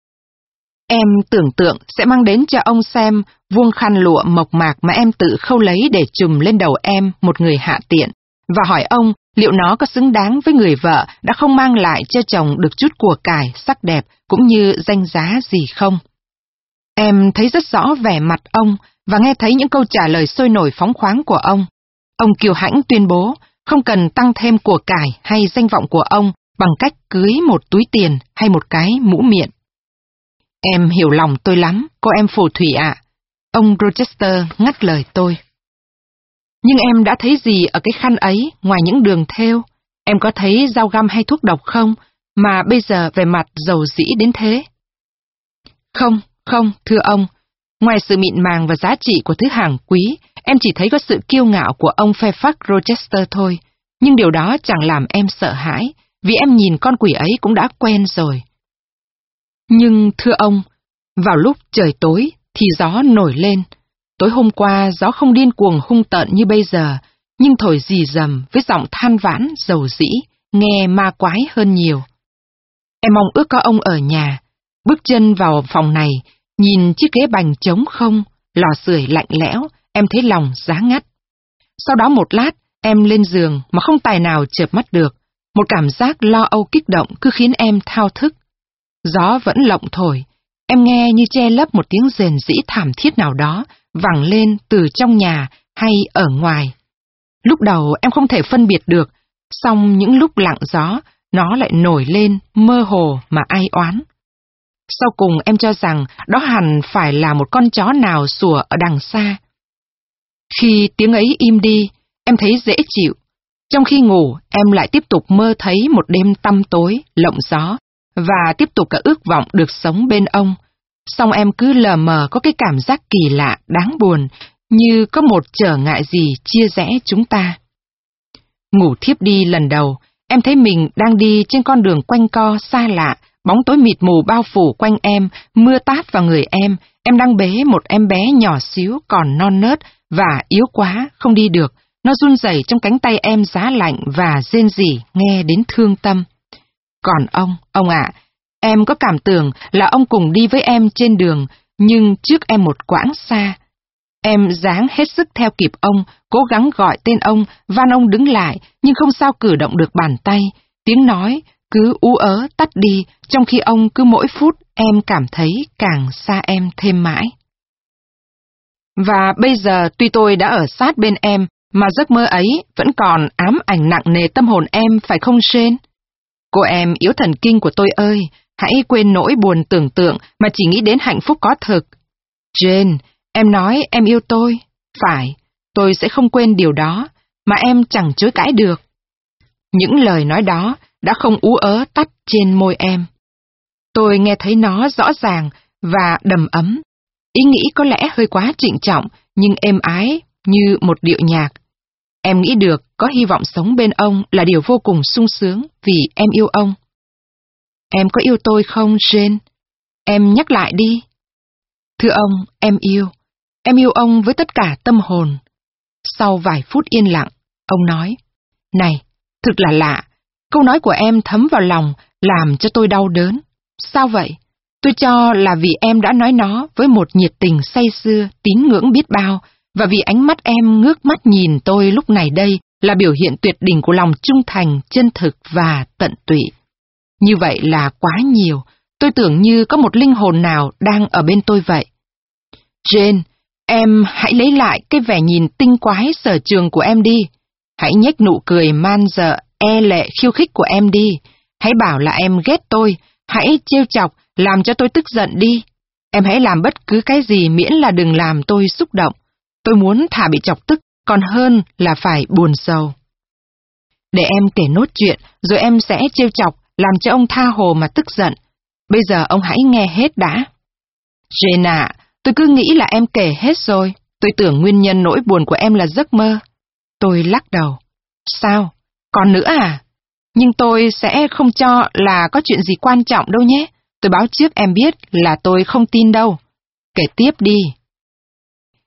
Em tưởng tượng sẽ mang đến cho ông xem vuông khăn lụa mộc mạc mà em tự khâu lấy để trùm lên đầu em, một người hạ tiện, và hỏi ông liệu nó có xứng đáng với người vợ đã không mang lại cho chồng được chút của cải, sắc đẹp cũng như danh giá gì không. Em thấy rất rõ vẻ mặt ông và nghe thấy những câu trả lời sôi nổi phóng khoáng của ông. Ông kiêu hãnh tuyên bố không cần tăng thêm của cải hay danh vọng của ông bằng cách cưới một túi tiền hay một cái mũ miệng. Em hiểu lòng tôi lắm, cô em phù thủy ạ. Ông Rochester ngắt lời tôi. Nhưng em đã thấy gì ở cái khăn ấy ngoài những đường thêu? Em có thấy dao găm hay thuốc độc không, mà bây giờ về mặt dầu dĩ đến thế? Không, không, thưa ông. Ngoài sự mịn màng và giá trị của thứ hàng quý, em chỉ thấy có sự kiêu ngạo của ông Fairfax Rochester thôi. Nhưng điều đó chẳng làm em sợ hãi, vì em nhìn con quỷ ấy cũng đã quen rồi. Nhưng thưa ông, vào lúc trời tối thì gió nổi lên. Tối hôm qua gió không điên cuồng hung tợn như bây giờ, nhưng thổi rì rầm với giọng than vãn dầu dĩ, nghe ma quái hơn nhiều. Em mong ước có ông ở nhà, bước chân vào phòng này, nhìn chiếc ghế bành trống không, lò sưởi lạnh lẽo, em thấy lòng giá ngắt. Sau đó một lát, em lên giường mà không tài nào chợp mắt được, một cảm giác lo âu kích động cứ khiến em thao thức. Gió vẫn lộng thổi, em nghe như che lấp một tiếng rền rĩ thảm thiết nào đó, vẳng lên từ trong nhà hay ở ngoài. Lúc đầu em không thể phân biệt được, song những lúc lặng gió, nó lại nổi lên mơ hồ mà ai oán. Sau cùng em cho rằng đó hẳn phải là một con chó nào sủa ở đằng xa. Khi tiếng ấy im đi, em thấy dễ chịu. Trong khi ngủ, em lại tiếp tục mơ thấy một đêm tăm tối, lộng gió, và tiếp tục cả ước vọng được sống bên ông. Song em cứ lờ mờ có cái cảm giác kỳ lạ, đáng buồn, như có một trở ngại gì chia rẽ chúng ta. Ngủ thiếp đi lần đầu, em thấy mình đang đi trên con đường quanh co xa lạ, bóng tối mịt mù bao phủ quanh em, mưa tát vào người em, em đang bế một em bé nhỏ xíu còn non nớt và yếu quá, không đi được. Nó run rẩy trong cánh tay em giá lạnh và rên rỉ nghe đến thương tâm. Còn ông, ông ạ, em có cảm tưởng là ông cùng đi với em trên đường, nhưng trước em một quãng xa. Em ráng hết sức theo kịp ông, cố gắng gọi tên ông, van ông đứng lại, nhưng không sao cử động được bàn tay. Tiếng nói cứ ú ớ tắt đi, trong khi ông cứ mỗi phút em cảm thấy càng xa em thêm mãi. Và bây giờ tuy tôi đã ở sát bên em, mà giấc mơ ấy vẫn còn ám ảnh nặng nề tâm hồn em, phải không Jane? Cô em yếu thần kinh của tôi ơi, hãy quên nỗi buồn tưởng tượng mà chỉ nghĩ đến hạnh phúc có thực. Jane, em nói em yêu tôi. Phải, tôi sẽ không quên điều đó, mà em chẳng chối cãi được. Những lời nói đó đã không ú ớ tắt trên môi em. Tôi nghe thấy nó rõ ràng và đầm ấm. Ý nghĩ có lẽ hơi quá trịnh trọng, nhưng êm ái như một điệu nhạc. Em nghĩ được có hy vọng sống bên ông là điều vô cùng sung sướng vì em yêu ông. Em có yêu tôi không, Jane? Em nhắc lại đi. Thưa ông, em yêu. Em yêu ông với tất cả tâm hồn. Sau vài phút yên lặng, ông nói, này, thực là lạ, câu nói của em thấm vào lòng, làm cho tôi đau đớn. Sao vậy? Tôi cho là vì em đã nói nó với một nhiệt tình say sưa, tín ngưỡng biết bao, và vì ánh mắt em ngước mắt nhìn tôi lúc này đây là biểu hiện tuyệt đỉnh của lòng trung thành, chân thực và tận tụy. Như vậy là quá nhiều, tôi tưởng như có một linh hồn nào đang ở bên tôi vậy. Jane, em hãy lấy lại cái vẻ nhìn tinh quái sở trường của em đi. Hãy nhếch nụ cười man dợ, e lệ khiêu khích của em đi. Hãy bảo là em ghét tôi, hãy trêu chọc, làm cho tôi tức giận đi. Em hãy làm bất cứ cái gì miễn là đừng làm tôi xúc động. Tôi muốn thà bị chọc tức, còn hơn là phải buồn sầu. Để em kể nốt chuyện, rồi em sẽ trêu chọc, làm cho ông tha hồ mà tức giận. Bây giờ ông hãy nghe hết đã. Jane ạ, tôi cứ nghĩ là em kể hết rồi. Tôi tưởng nguyên nhân nỗi buồn của em là giấc mơ. Tôi lắc đầu. Sao? Còn nữa à? Nhưng tôi sẽ không cho là có chuyện gì quan trọng đâu nhé. Tôi báo trước em biết là tôi không tin đâu. Kể tiếp đi.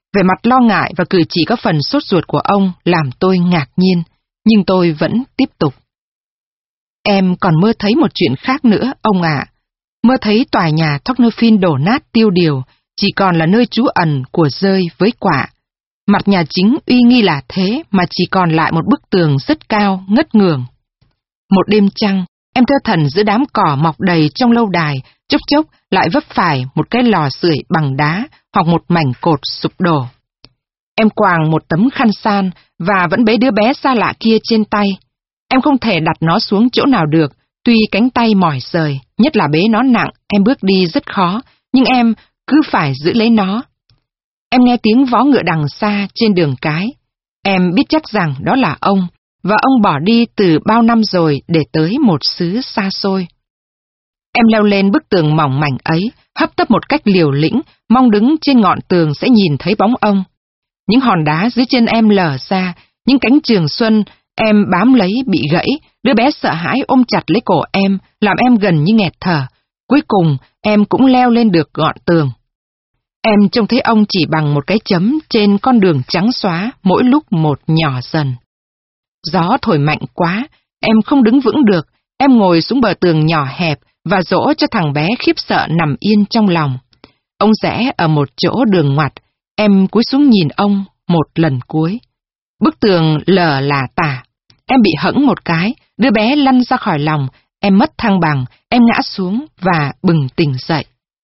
Vẻ mặt lo ngại và cử chỉ có phần sốt ruột của ông làm tôi ngạc nhiên, nhưng tôi vẫn tiếp tục. Em còn mơ thấy một chuyện khác nữa, ông ạ. Mơ thấy tòa nhà Thornfield đổ nát tiêu điều, chỉ còn là nơi trú ẩn của dơi với quạ. Mặt nhà chính uy nghi là thế mà chỉ còn lại một bức tường rất cao, ngất ngường. Một đêm trăng, em thơ thẩn giữa đám cỏ mọc đầy trong lâu đài, chốc chốc lại vấp phải một cái lò sưởi bằng đá hoặc một mảnh cột sụp đổ. Em quàng một tấm khăn san và vẫn bế đứa bé xa lạ kia trên tay. Em không thể đặt nó xuống chỗ nào được, tuy cánh tay mỏi rời, nhất là bế nó nặng, em bước đi rất khó, nhưng em cứ phải giữ lấy nó. Em nghe tiếng vó ngựa đằng xa trên đường cái. Em biết chắc rằng đó là ông, và ông bỏ đi từ bao năm rồi để tới một xứ xa xôi. Em leo lên bức tường mỏng mảnh ấy, hấp tấp một cách liều lĩnh, mong đứng trên ngọn tường sẽ nhìn thấy bóng ông. Những hòn đá dưới chân em lở ra, những cánh trường xuân em bám lấy bị gãy, đứa bé sợ hãi ôm chặt lấy cổ em, làm em gần như nghẹt thở. Cuối cùng, em cũng leo lên được ngọn tường. Em trông thấy ông chỉ bằng một cái chấm trên con đường trắng xóa, mỗi lúc một nhỏ dần. Gió thổi mạnh quá, em không đứng vững được, em ngồi xuống bờ tường nhỏ hẹp và dỗ cho thằng bé khiếp sợ nằm yên trong lòng. Ông rẽ ở một chỗ đường ngoặt, em cúi xuống nhìn ông một lần cuối. Bức tường lở là tả, em bị hẫng một cái, đứa bé lăn ra khỏi lòng, em mất thăng bằng, em ngã xuống và bừng tỉnh dậy.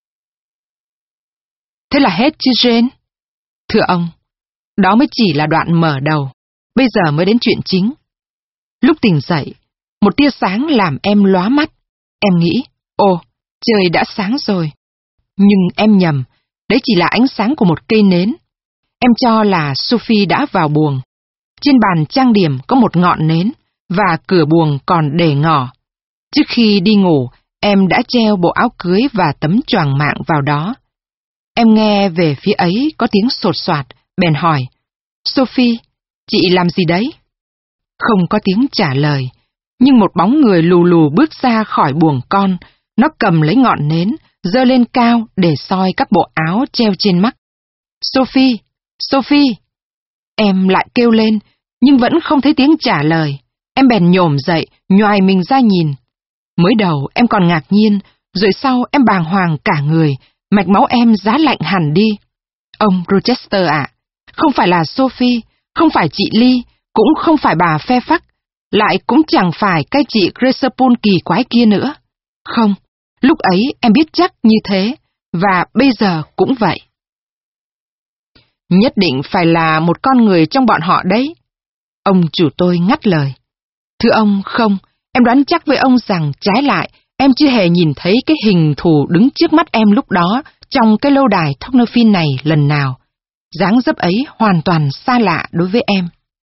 Thế là hết chứ Jane? Thưa ông, đó mới chỉ là đoạn mở đầu, bây giờ mới đến chuyện chính. Lúc tỉnh dậy, một tia sáng làm em lóa mắt. Em nghĩ, ồ, trời đã sáng rồi. Nhưng em nhầm, đấy chỉ là ánh sáng của một cây nến. Em cho là Sophie đã vào buồng. Trên bàn trang điểm có một ngọn nến, và cửa buồng còn để ngỏ. Trước khi đi ngủ, em đã treo bộ áo cưới và tấm choàng mạng vào đó. Em nghe về phía ấy có tiếng sột soạt, bèn hỏi, Sophie, chị làm gì đấy? Không có tiếng trả lời, nhưng một bóng người lù lù bước ra khỏi buồng con, nó cầm lấy ngọn nến, giơ lên cao để soi các bộ áo treo trên mắt. Sophie, Sophie! Em lại kêu lên, nhưng vẫn không thấy tiếng trả lời. Em bèn nhổm dậy, nhoài mình ra nhìn. Mới đầu em còn ngạc nhiên, rồi sau em bàng hoàng cả người, mạch máu em giá lạnh hẳn đi. Ông Rochester ạ, không phải là Sophie, không phải chị Lee, cũng không phải bà Fairfax, lại cũng chẳng phải cái chị Graceful kỳ quái kia nữa. Không, lúc ấy em biết chắc như thế, và bây giờ cũng vậy. Nhất định phải là một con người trong bọn họ đấy. Ông chủ tôi ngắt lời. Thưa ông, không, em đoán chắc với ông rằng trái lại, em chưa hề nhìn thấy cái hình thù đứng trước mắt em lúc đó trong cái lâu đài Thornfield này lần nào. Dáng dấp ấy hoàn toàn xa lạ đối với em.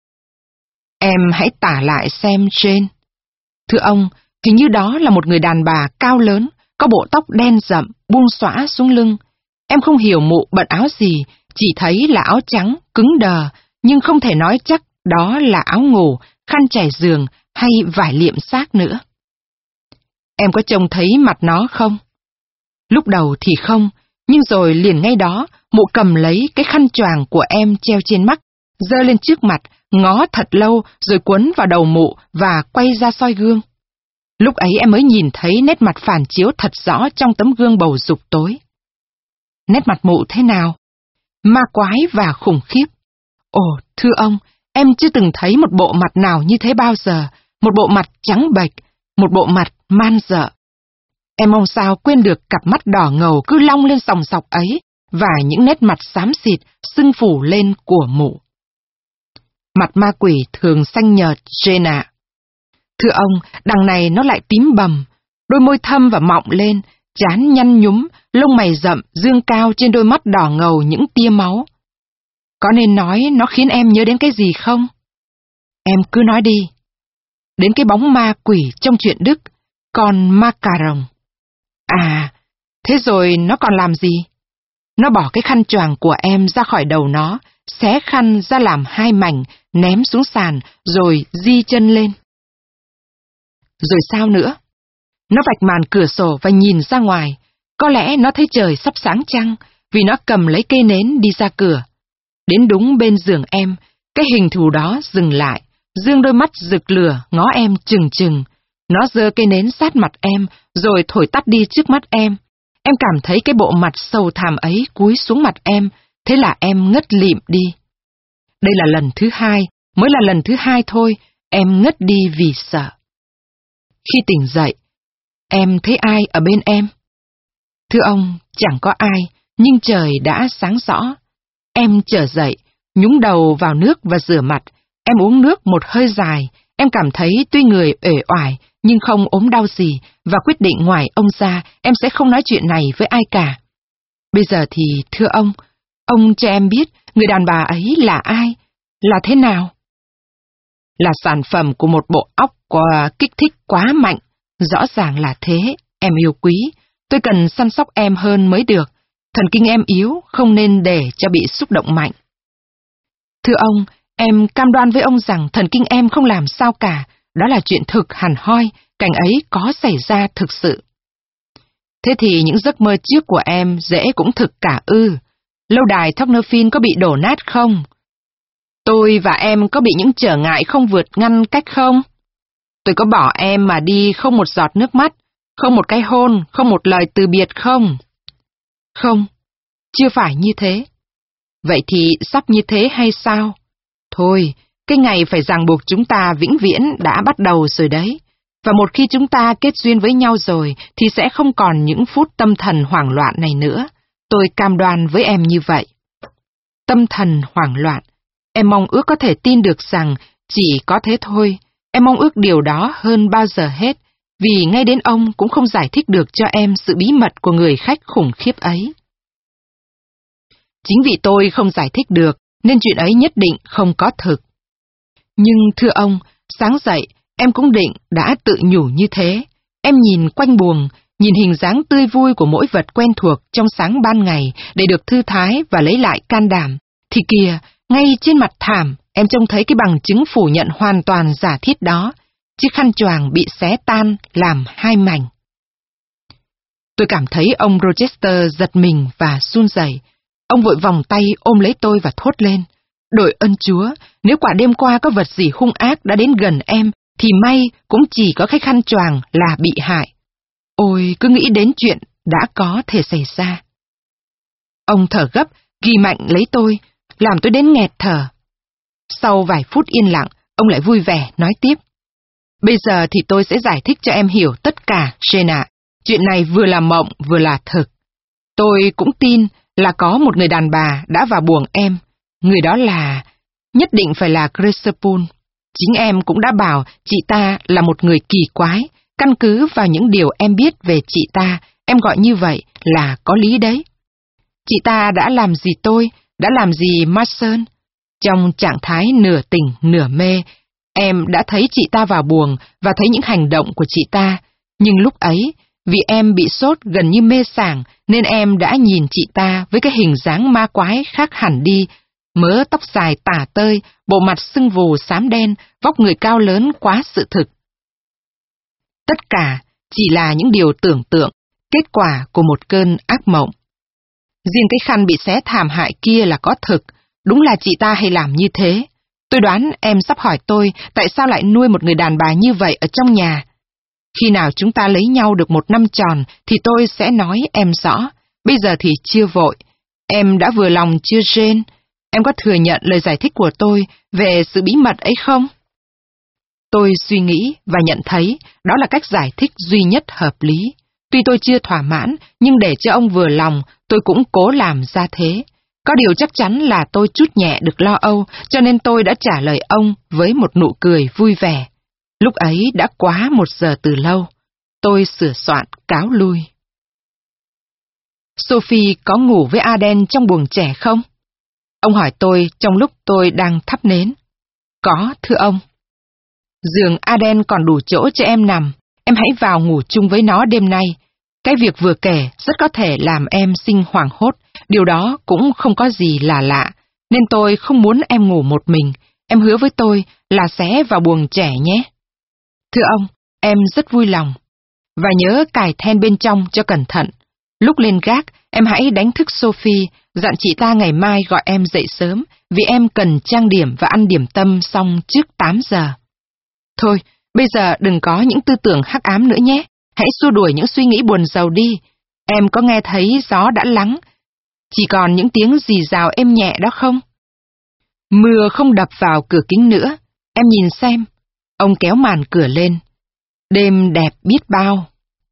Em hãy tả lại xem, Jane. Thưa ông, hình như đó là một người đàn bà cao lớn, có bộ tóc đen rậm, buông xõa xuống lưng. Em không hiểu mụ bận áo gì, chỉ thấy là áo trắng, cứng đờ, nhưng không thể nói chắc đó là áo ngủ, khăn trải giường hay vải liệm xác nữa. Em có trông thấy mặt nó không? Lúc đầu thì không, nhưng rồi liền ngay đó, mụ cầm lấy cái khăn choàng của em treo trên mắt, giơ lên trước mặt, ngó thật lâu rồi quấn vào đầu mụ và quay ra soi gương. Lúc ấy em mới nhìn thấy nét mặt phản chiếu thật rõ trong tấm gương bầu dục tối. Nét mặt mụ thế nào? Ma quái và khủng khiếp. Ồ, thưa ông, em chưa từng thấy một bộ mặt nào như thế bao giờ, một bộ mặt trắng bệch, một bộ mặt man dợ. Em mong sao quên được cặp mắt đỏ ngầu cứ long lên sòng sọc ấy, và những nét mặt xám xịt, sưng phủ lên của mụ. Mặt ma quỷ thường xanh nhợt, Jane ạ. Thưa ông, đằng này nó lại tím bầm, đôi môi thâm và mọng lên, trán nhăn nhúm, lông mày rậm, dương cao trên đôi mắt đỏ ngầu những tia máu. Có nên nói nó khiến em nhớ đến cái gì không? Em cứ nói đi. Đến cái bóng ma quỷ trong chuyện Đức, con ma cà rồng. À, thế rồi nó còn làm gì? Nó bỏ cái khăn choàng của em ra khỏi đầu nó, xé khăn ra làm hai mảnh, ném xuống sàn, rồi di chân lên. Rồi sao nữa? Nó vạch màn cửa sổ và nhìn ra ngoài. Có lẽ nó thấy trời sắp sáng trăng, vì nó cầm lấy cây nến đi ra cửa. Đến đúng bên giường em, cái hình thù đó dừng lại, dương đôi mắt rực lửa ngó em chừng chừng. Nó giơ cây nến sát mặt em, rồi thổi tắt đi trước mắt em. Em cảm thấy cái bộ mặt sầu thảm ấy cúi xuống mặt em, thế là em ngất lịm đi. Đây là lần thứ hai, mới là lần thứ hai thôi, em ngất đi vì sợ. Khi tỉnh dậy, em thấy ai ở bên em? Thưa ông, chẳng có ai, nhưng trời đã sáng rõ. Em trở dậy, nhúng đầu vào nước và rửa mặt. Em uống nước một hơi dài, em cảm thấy tuy người uể oải, nhưng không ốm đau gì, và quyết định ngoài ông ra, em sẽ không nói chuyện này với ai cả. Bây giờ thì, thưa ông, ông cho em biết người đàn bà ấy là ai, là thế nào? Là sản phẩm của một bộ óc có kích thích quá mạnh, rõ ràng là thế, em yêu quý. Tôi cần săn sóc em hơn mới được. Thần kinh em yếu, không nên để cho bị xúc động mạnh. Thưa ông, em cam đoan với ông rằng thần kinh em không làm sao cả. Đó là chuyện thực hẳn hoi, cảnh ấy có xảy ra thực sự. Thế thì những giấc mơ trước của em dễ cũng thực cả ư. Lâu đài Tocqueville có bị đổ nát không? Tôi và em có bị những trở ngại không vượt ngăn cách không? Tôi có bỏ em mà đi không một giọt nước mắt, không một cái hôn, không một lời từ biệt không? Không, chưa phải như thế. Vậy thì sắp như thế hay sao? Thôi, cái ngày phải ràng buộc chúng ta vĩnh viễn đã bắt đầu rồi đấy. Và một khi chúng ta kết duyên với nhau rồi thì sẽ không còn những phút tâm thần hoảng loạn này nữa. Tôi cam đoan với em như vậy. Tâm thần hoảng loạn. Em mong ước có thể tin được rằng chỉ có thế thôi. Em mong ước điều đó hơn bao giờ hết, vì ngay đến ông cũng không giải thích được cho em sự bí mật của người khách khủng khiếp ấy. Chính vì tôi không giải thích được, nên chuyện ấy nhất định không có thực. Nhưng thưa ông, sáng dậy, em cũng định đã tự nhủ như thế. Em nhìn quanh buồng, nhìn hình dáng tươi vui của mỗi vật quen thuộc trong sáng ban ngày để được thư thái và lấy lại can đảm. Thì kìa, ngay trên mặt thảm, em trông thấy cái bằng chứng phủ nhận hoàn toàn giả thiết đó. Chiếc khăn choàng bị xé tan làm hai mảnh. Tôi cảm thấy ông Rochester giật mình và run rẩy. Ông vội vòng tay ôm lấy tôi và thốt lên. Đội ơn Chúa, nếu quả đêm qua có vật gì hung ác đã đến gần em, thì may cũng chỉ có cái khăn choàng là bị hại. Ôi, cứ nghĩ đến chuyện đã có thể xảy ra. Ông thở gấp, ghi mạnh lấy tôi, làm tôi đến nghẹt thở. Sau vài phút yên lặng, ông lại vui vẻ nói tiếp. Bây giờ thì tôi sẽ giải thích cho em hiểu tất cả, Jane ạ. Chuyện này vừa là mộng vừa là thực. Tôi cũng tin là có một người đàn bà đã vào buồng em. Người đó là... nhất định phải là Grace Poole. Chính em cũng đã bảo chị ta là một người kỳ quái. Căn cứ vào những điều em biết về chị ta, em gọi như vậy là có lý đấy. Chị ta đã làm gì tôi, đã làm gì Mason? Trong trạng thái nửa tỉnh nửa mê, em đã thấy chị ta vào buồng và thấy những hành động của chị ta. Nhưng lúc ấy, vì em bị sốt gần như mê sảng, nên em đã nhìn chị ta với cái hình dáng ma quái khác hẳn đi. Mớ tóc dài tả tơi, bộ mặt sưng vù xám đen, vóc người cao lớn quá sự thực. Tất cả chỉ là những điều tưởng tượng, kết quả của một cơn ác mộng. Riêng cái khăn bị xé thảm hại kia là có thực, đúng là chị ta hay làm như thế. Tôi đoán em sắp hỏi tôi tại sao lại nuôi một người đàn bà như vậy ở trong nhà. Khi nào chúng ta lấy nhau được một năm tròn thì tôi sẽ nói em rõ. Bây giờ thì chưa vội. Em đã vừa lòng chưa Jane? Em có thừa nhận lời giải thích của tôi về sự bí mật ấy không? Tôi suy nghĩ và nhận thấy đó là cách giải thích duy nhất hợp lý. Tuy tôi chưa thỏa mãn, nhưng để cho ông vừa lòng, tôi cũng cố làm ra thế. Có điều chắc chắn là tôi trút nhẹ được lo âu, cho nên tôi đã trả lời ông với một nụ cười vui vẻ. Lúc ấy đã quá một giờ từ lâu. Tôi sửa soạn cáo lui. Sophie có ngủ với Aden trong buồng trẻ không? Ông hỏi tôi trong lúc tôi đang thắp nến. Có, thưa ông. Giường Aden còn đủ chỗ cho em nằm. Em hãy vào ngủ chung với nó đêm nay. Cái việc vừa kể rất có thể làm em sinh hoảng hốt. Điều đó cũng không có gì là lạ. Nên tôi không muốn em ngủ một mình. Em hứa với tôi là sẽ vào buồng trẻ nhé. Thưa ông, em rất vui lòng. Và nhớ cài then bên trong cho cẩn thận. Lúc lên gác, em hãy đánh thức Sophie dặn chị ta ngày mai gọi em dậy sớm, vì em cần trang điểm và ăn điểm tâm xong trước tám giờ. Thôi, bây giờ đừng có những tư tưởng hắc ám nữa nhé, hãy xua đuổi những suy nghĩ buồn rầu đi. Em có nghe thấy gió đã lắng, chỉ còn những tiếng rì rào êm nhẹ đó không? Mưa không đập vào cửa kính nữa, em nhìn xem. Ông kéo màn cửa lên. Đêm đẹp biết bao.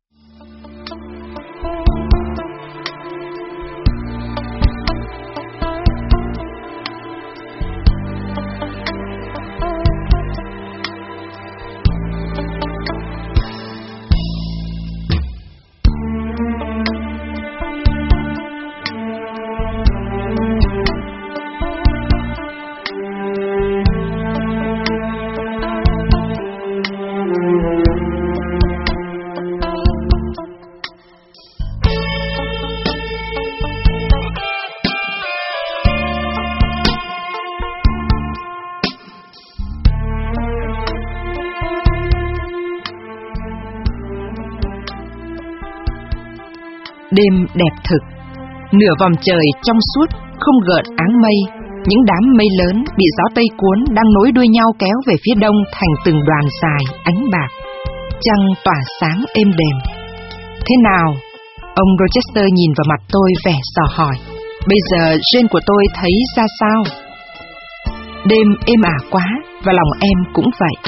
Đêm đẹp thực, nửa vòng trời trong suốt, không gợn áng mây, những đám mây lớn bị gió Tây cuốn đang nối đuôi nhau kéo về phía đông thành từng đoàn dài ánh bạc. Trăng tỏa sáng êm đềm. Thế nào? Ông Rochester nhìn vào mặt tôi vẻ dò hỏi. Bây giờ Jane của tôi thấy ra sao? Đêm êm ả quá, và lòng em cũng vậy.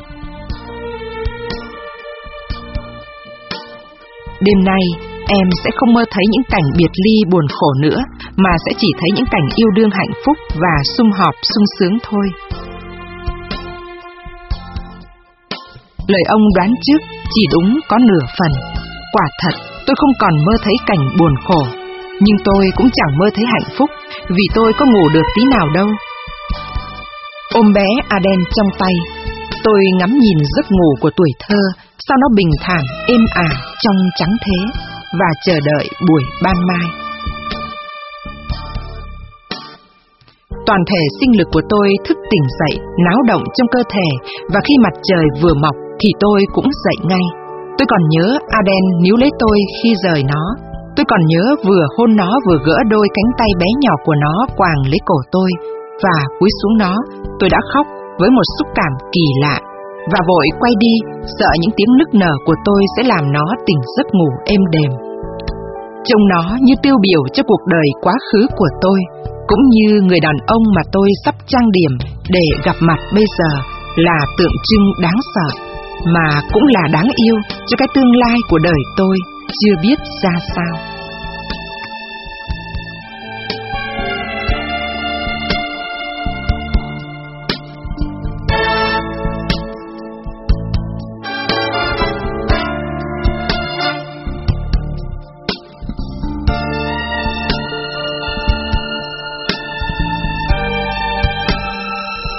Đêm nay, em sẽ không mơ thấy những cảnh biệt ly buồn khổ nữa, mà sẽ chỉ thấy những cảnh yêu đương hạnh phúc và sum họp sung sướng thôi. Lời ông đoán trước chỉ đúng có nửa phần. Quả thật, tôi không còn mơ thấy cảnh buồn khổ, nhưng tôi cũng chẳng mơ thấy hạnh phúc, vì tôi có ngủ được tí nào đâu. Ôm bé Aden trong tay, tôi ngắm nhìn giấc ngủ của tuổi thơ, sao nó bình thản, êm ả trong trắng thế, và chờ đợi buổi ban mai. Toàn thể sinh lực của tôi thức tỉnh dậy, náo động trong cơ thể, và khi mặt trời vừa mọc thì tôi cũng dậy ngay. Tôi còn nhớ Aden níu lấy tôi khi rời nó. Tôi còn nhớ vừa hôn nó vừa gỡ đôi cánh tay bé nhỏ của nó quàng lấy cổ tôi, và cúi xuống nó, tôi đã khóc với một xúc cảm kỳ lạ, và vội quay đi, sợ những tiếng nức nở của tôi sẽ làm nó tỉnh giấc ngủ êm đềm. Trông nó như tiêu biểu cho cuộc đời quá khứ của tôi, cũng như người đàn ông mà tôi sắp trang điểm để gặp mặt bây giờ là tượng trưng đáng sợ, mà cũng là đáng yêu cho cái tương lai của đời tôi chưa biết ra sao.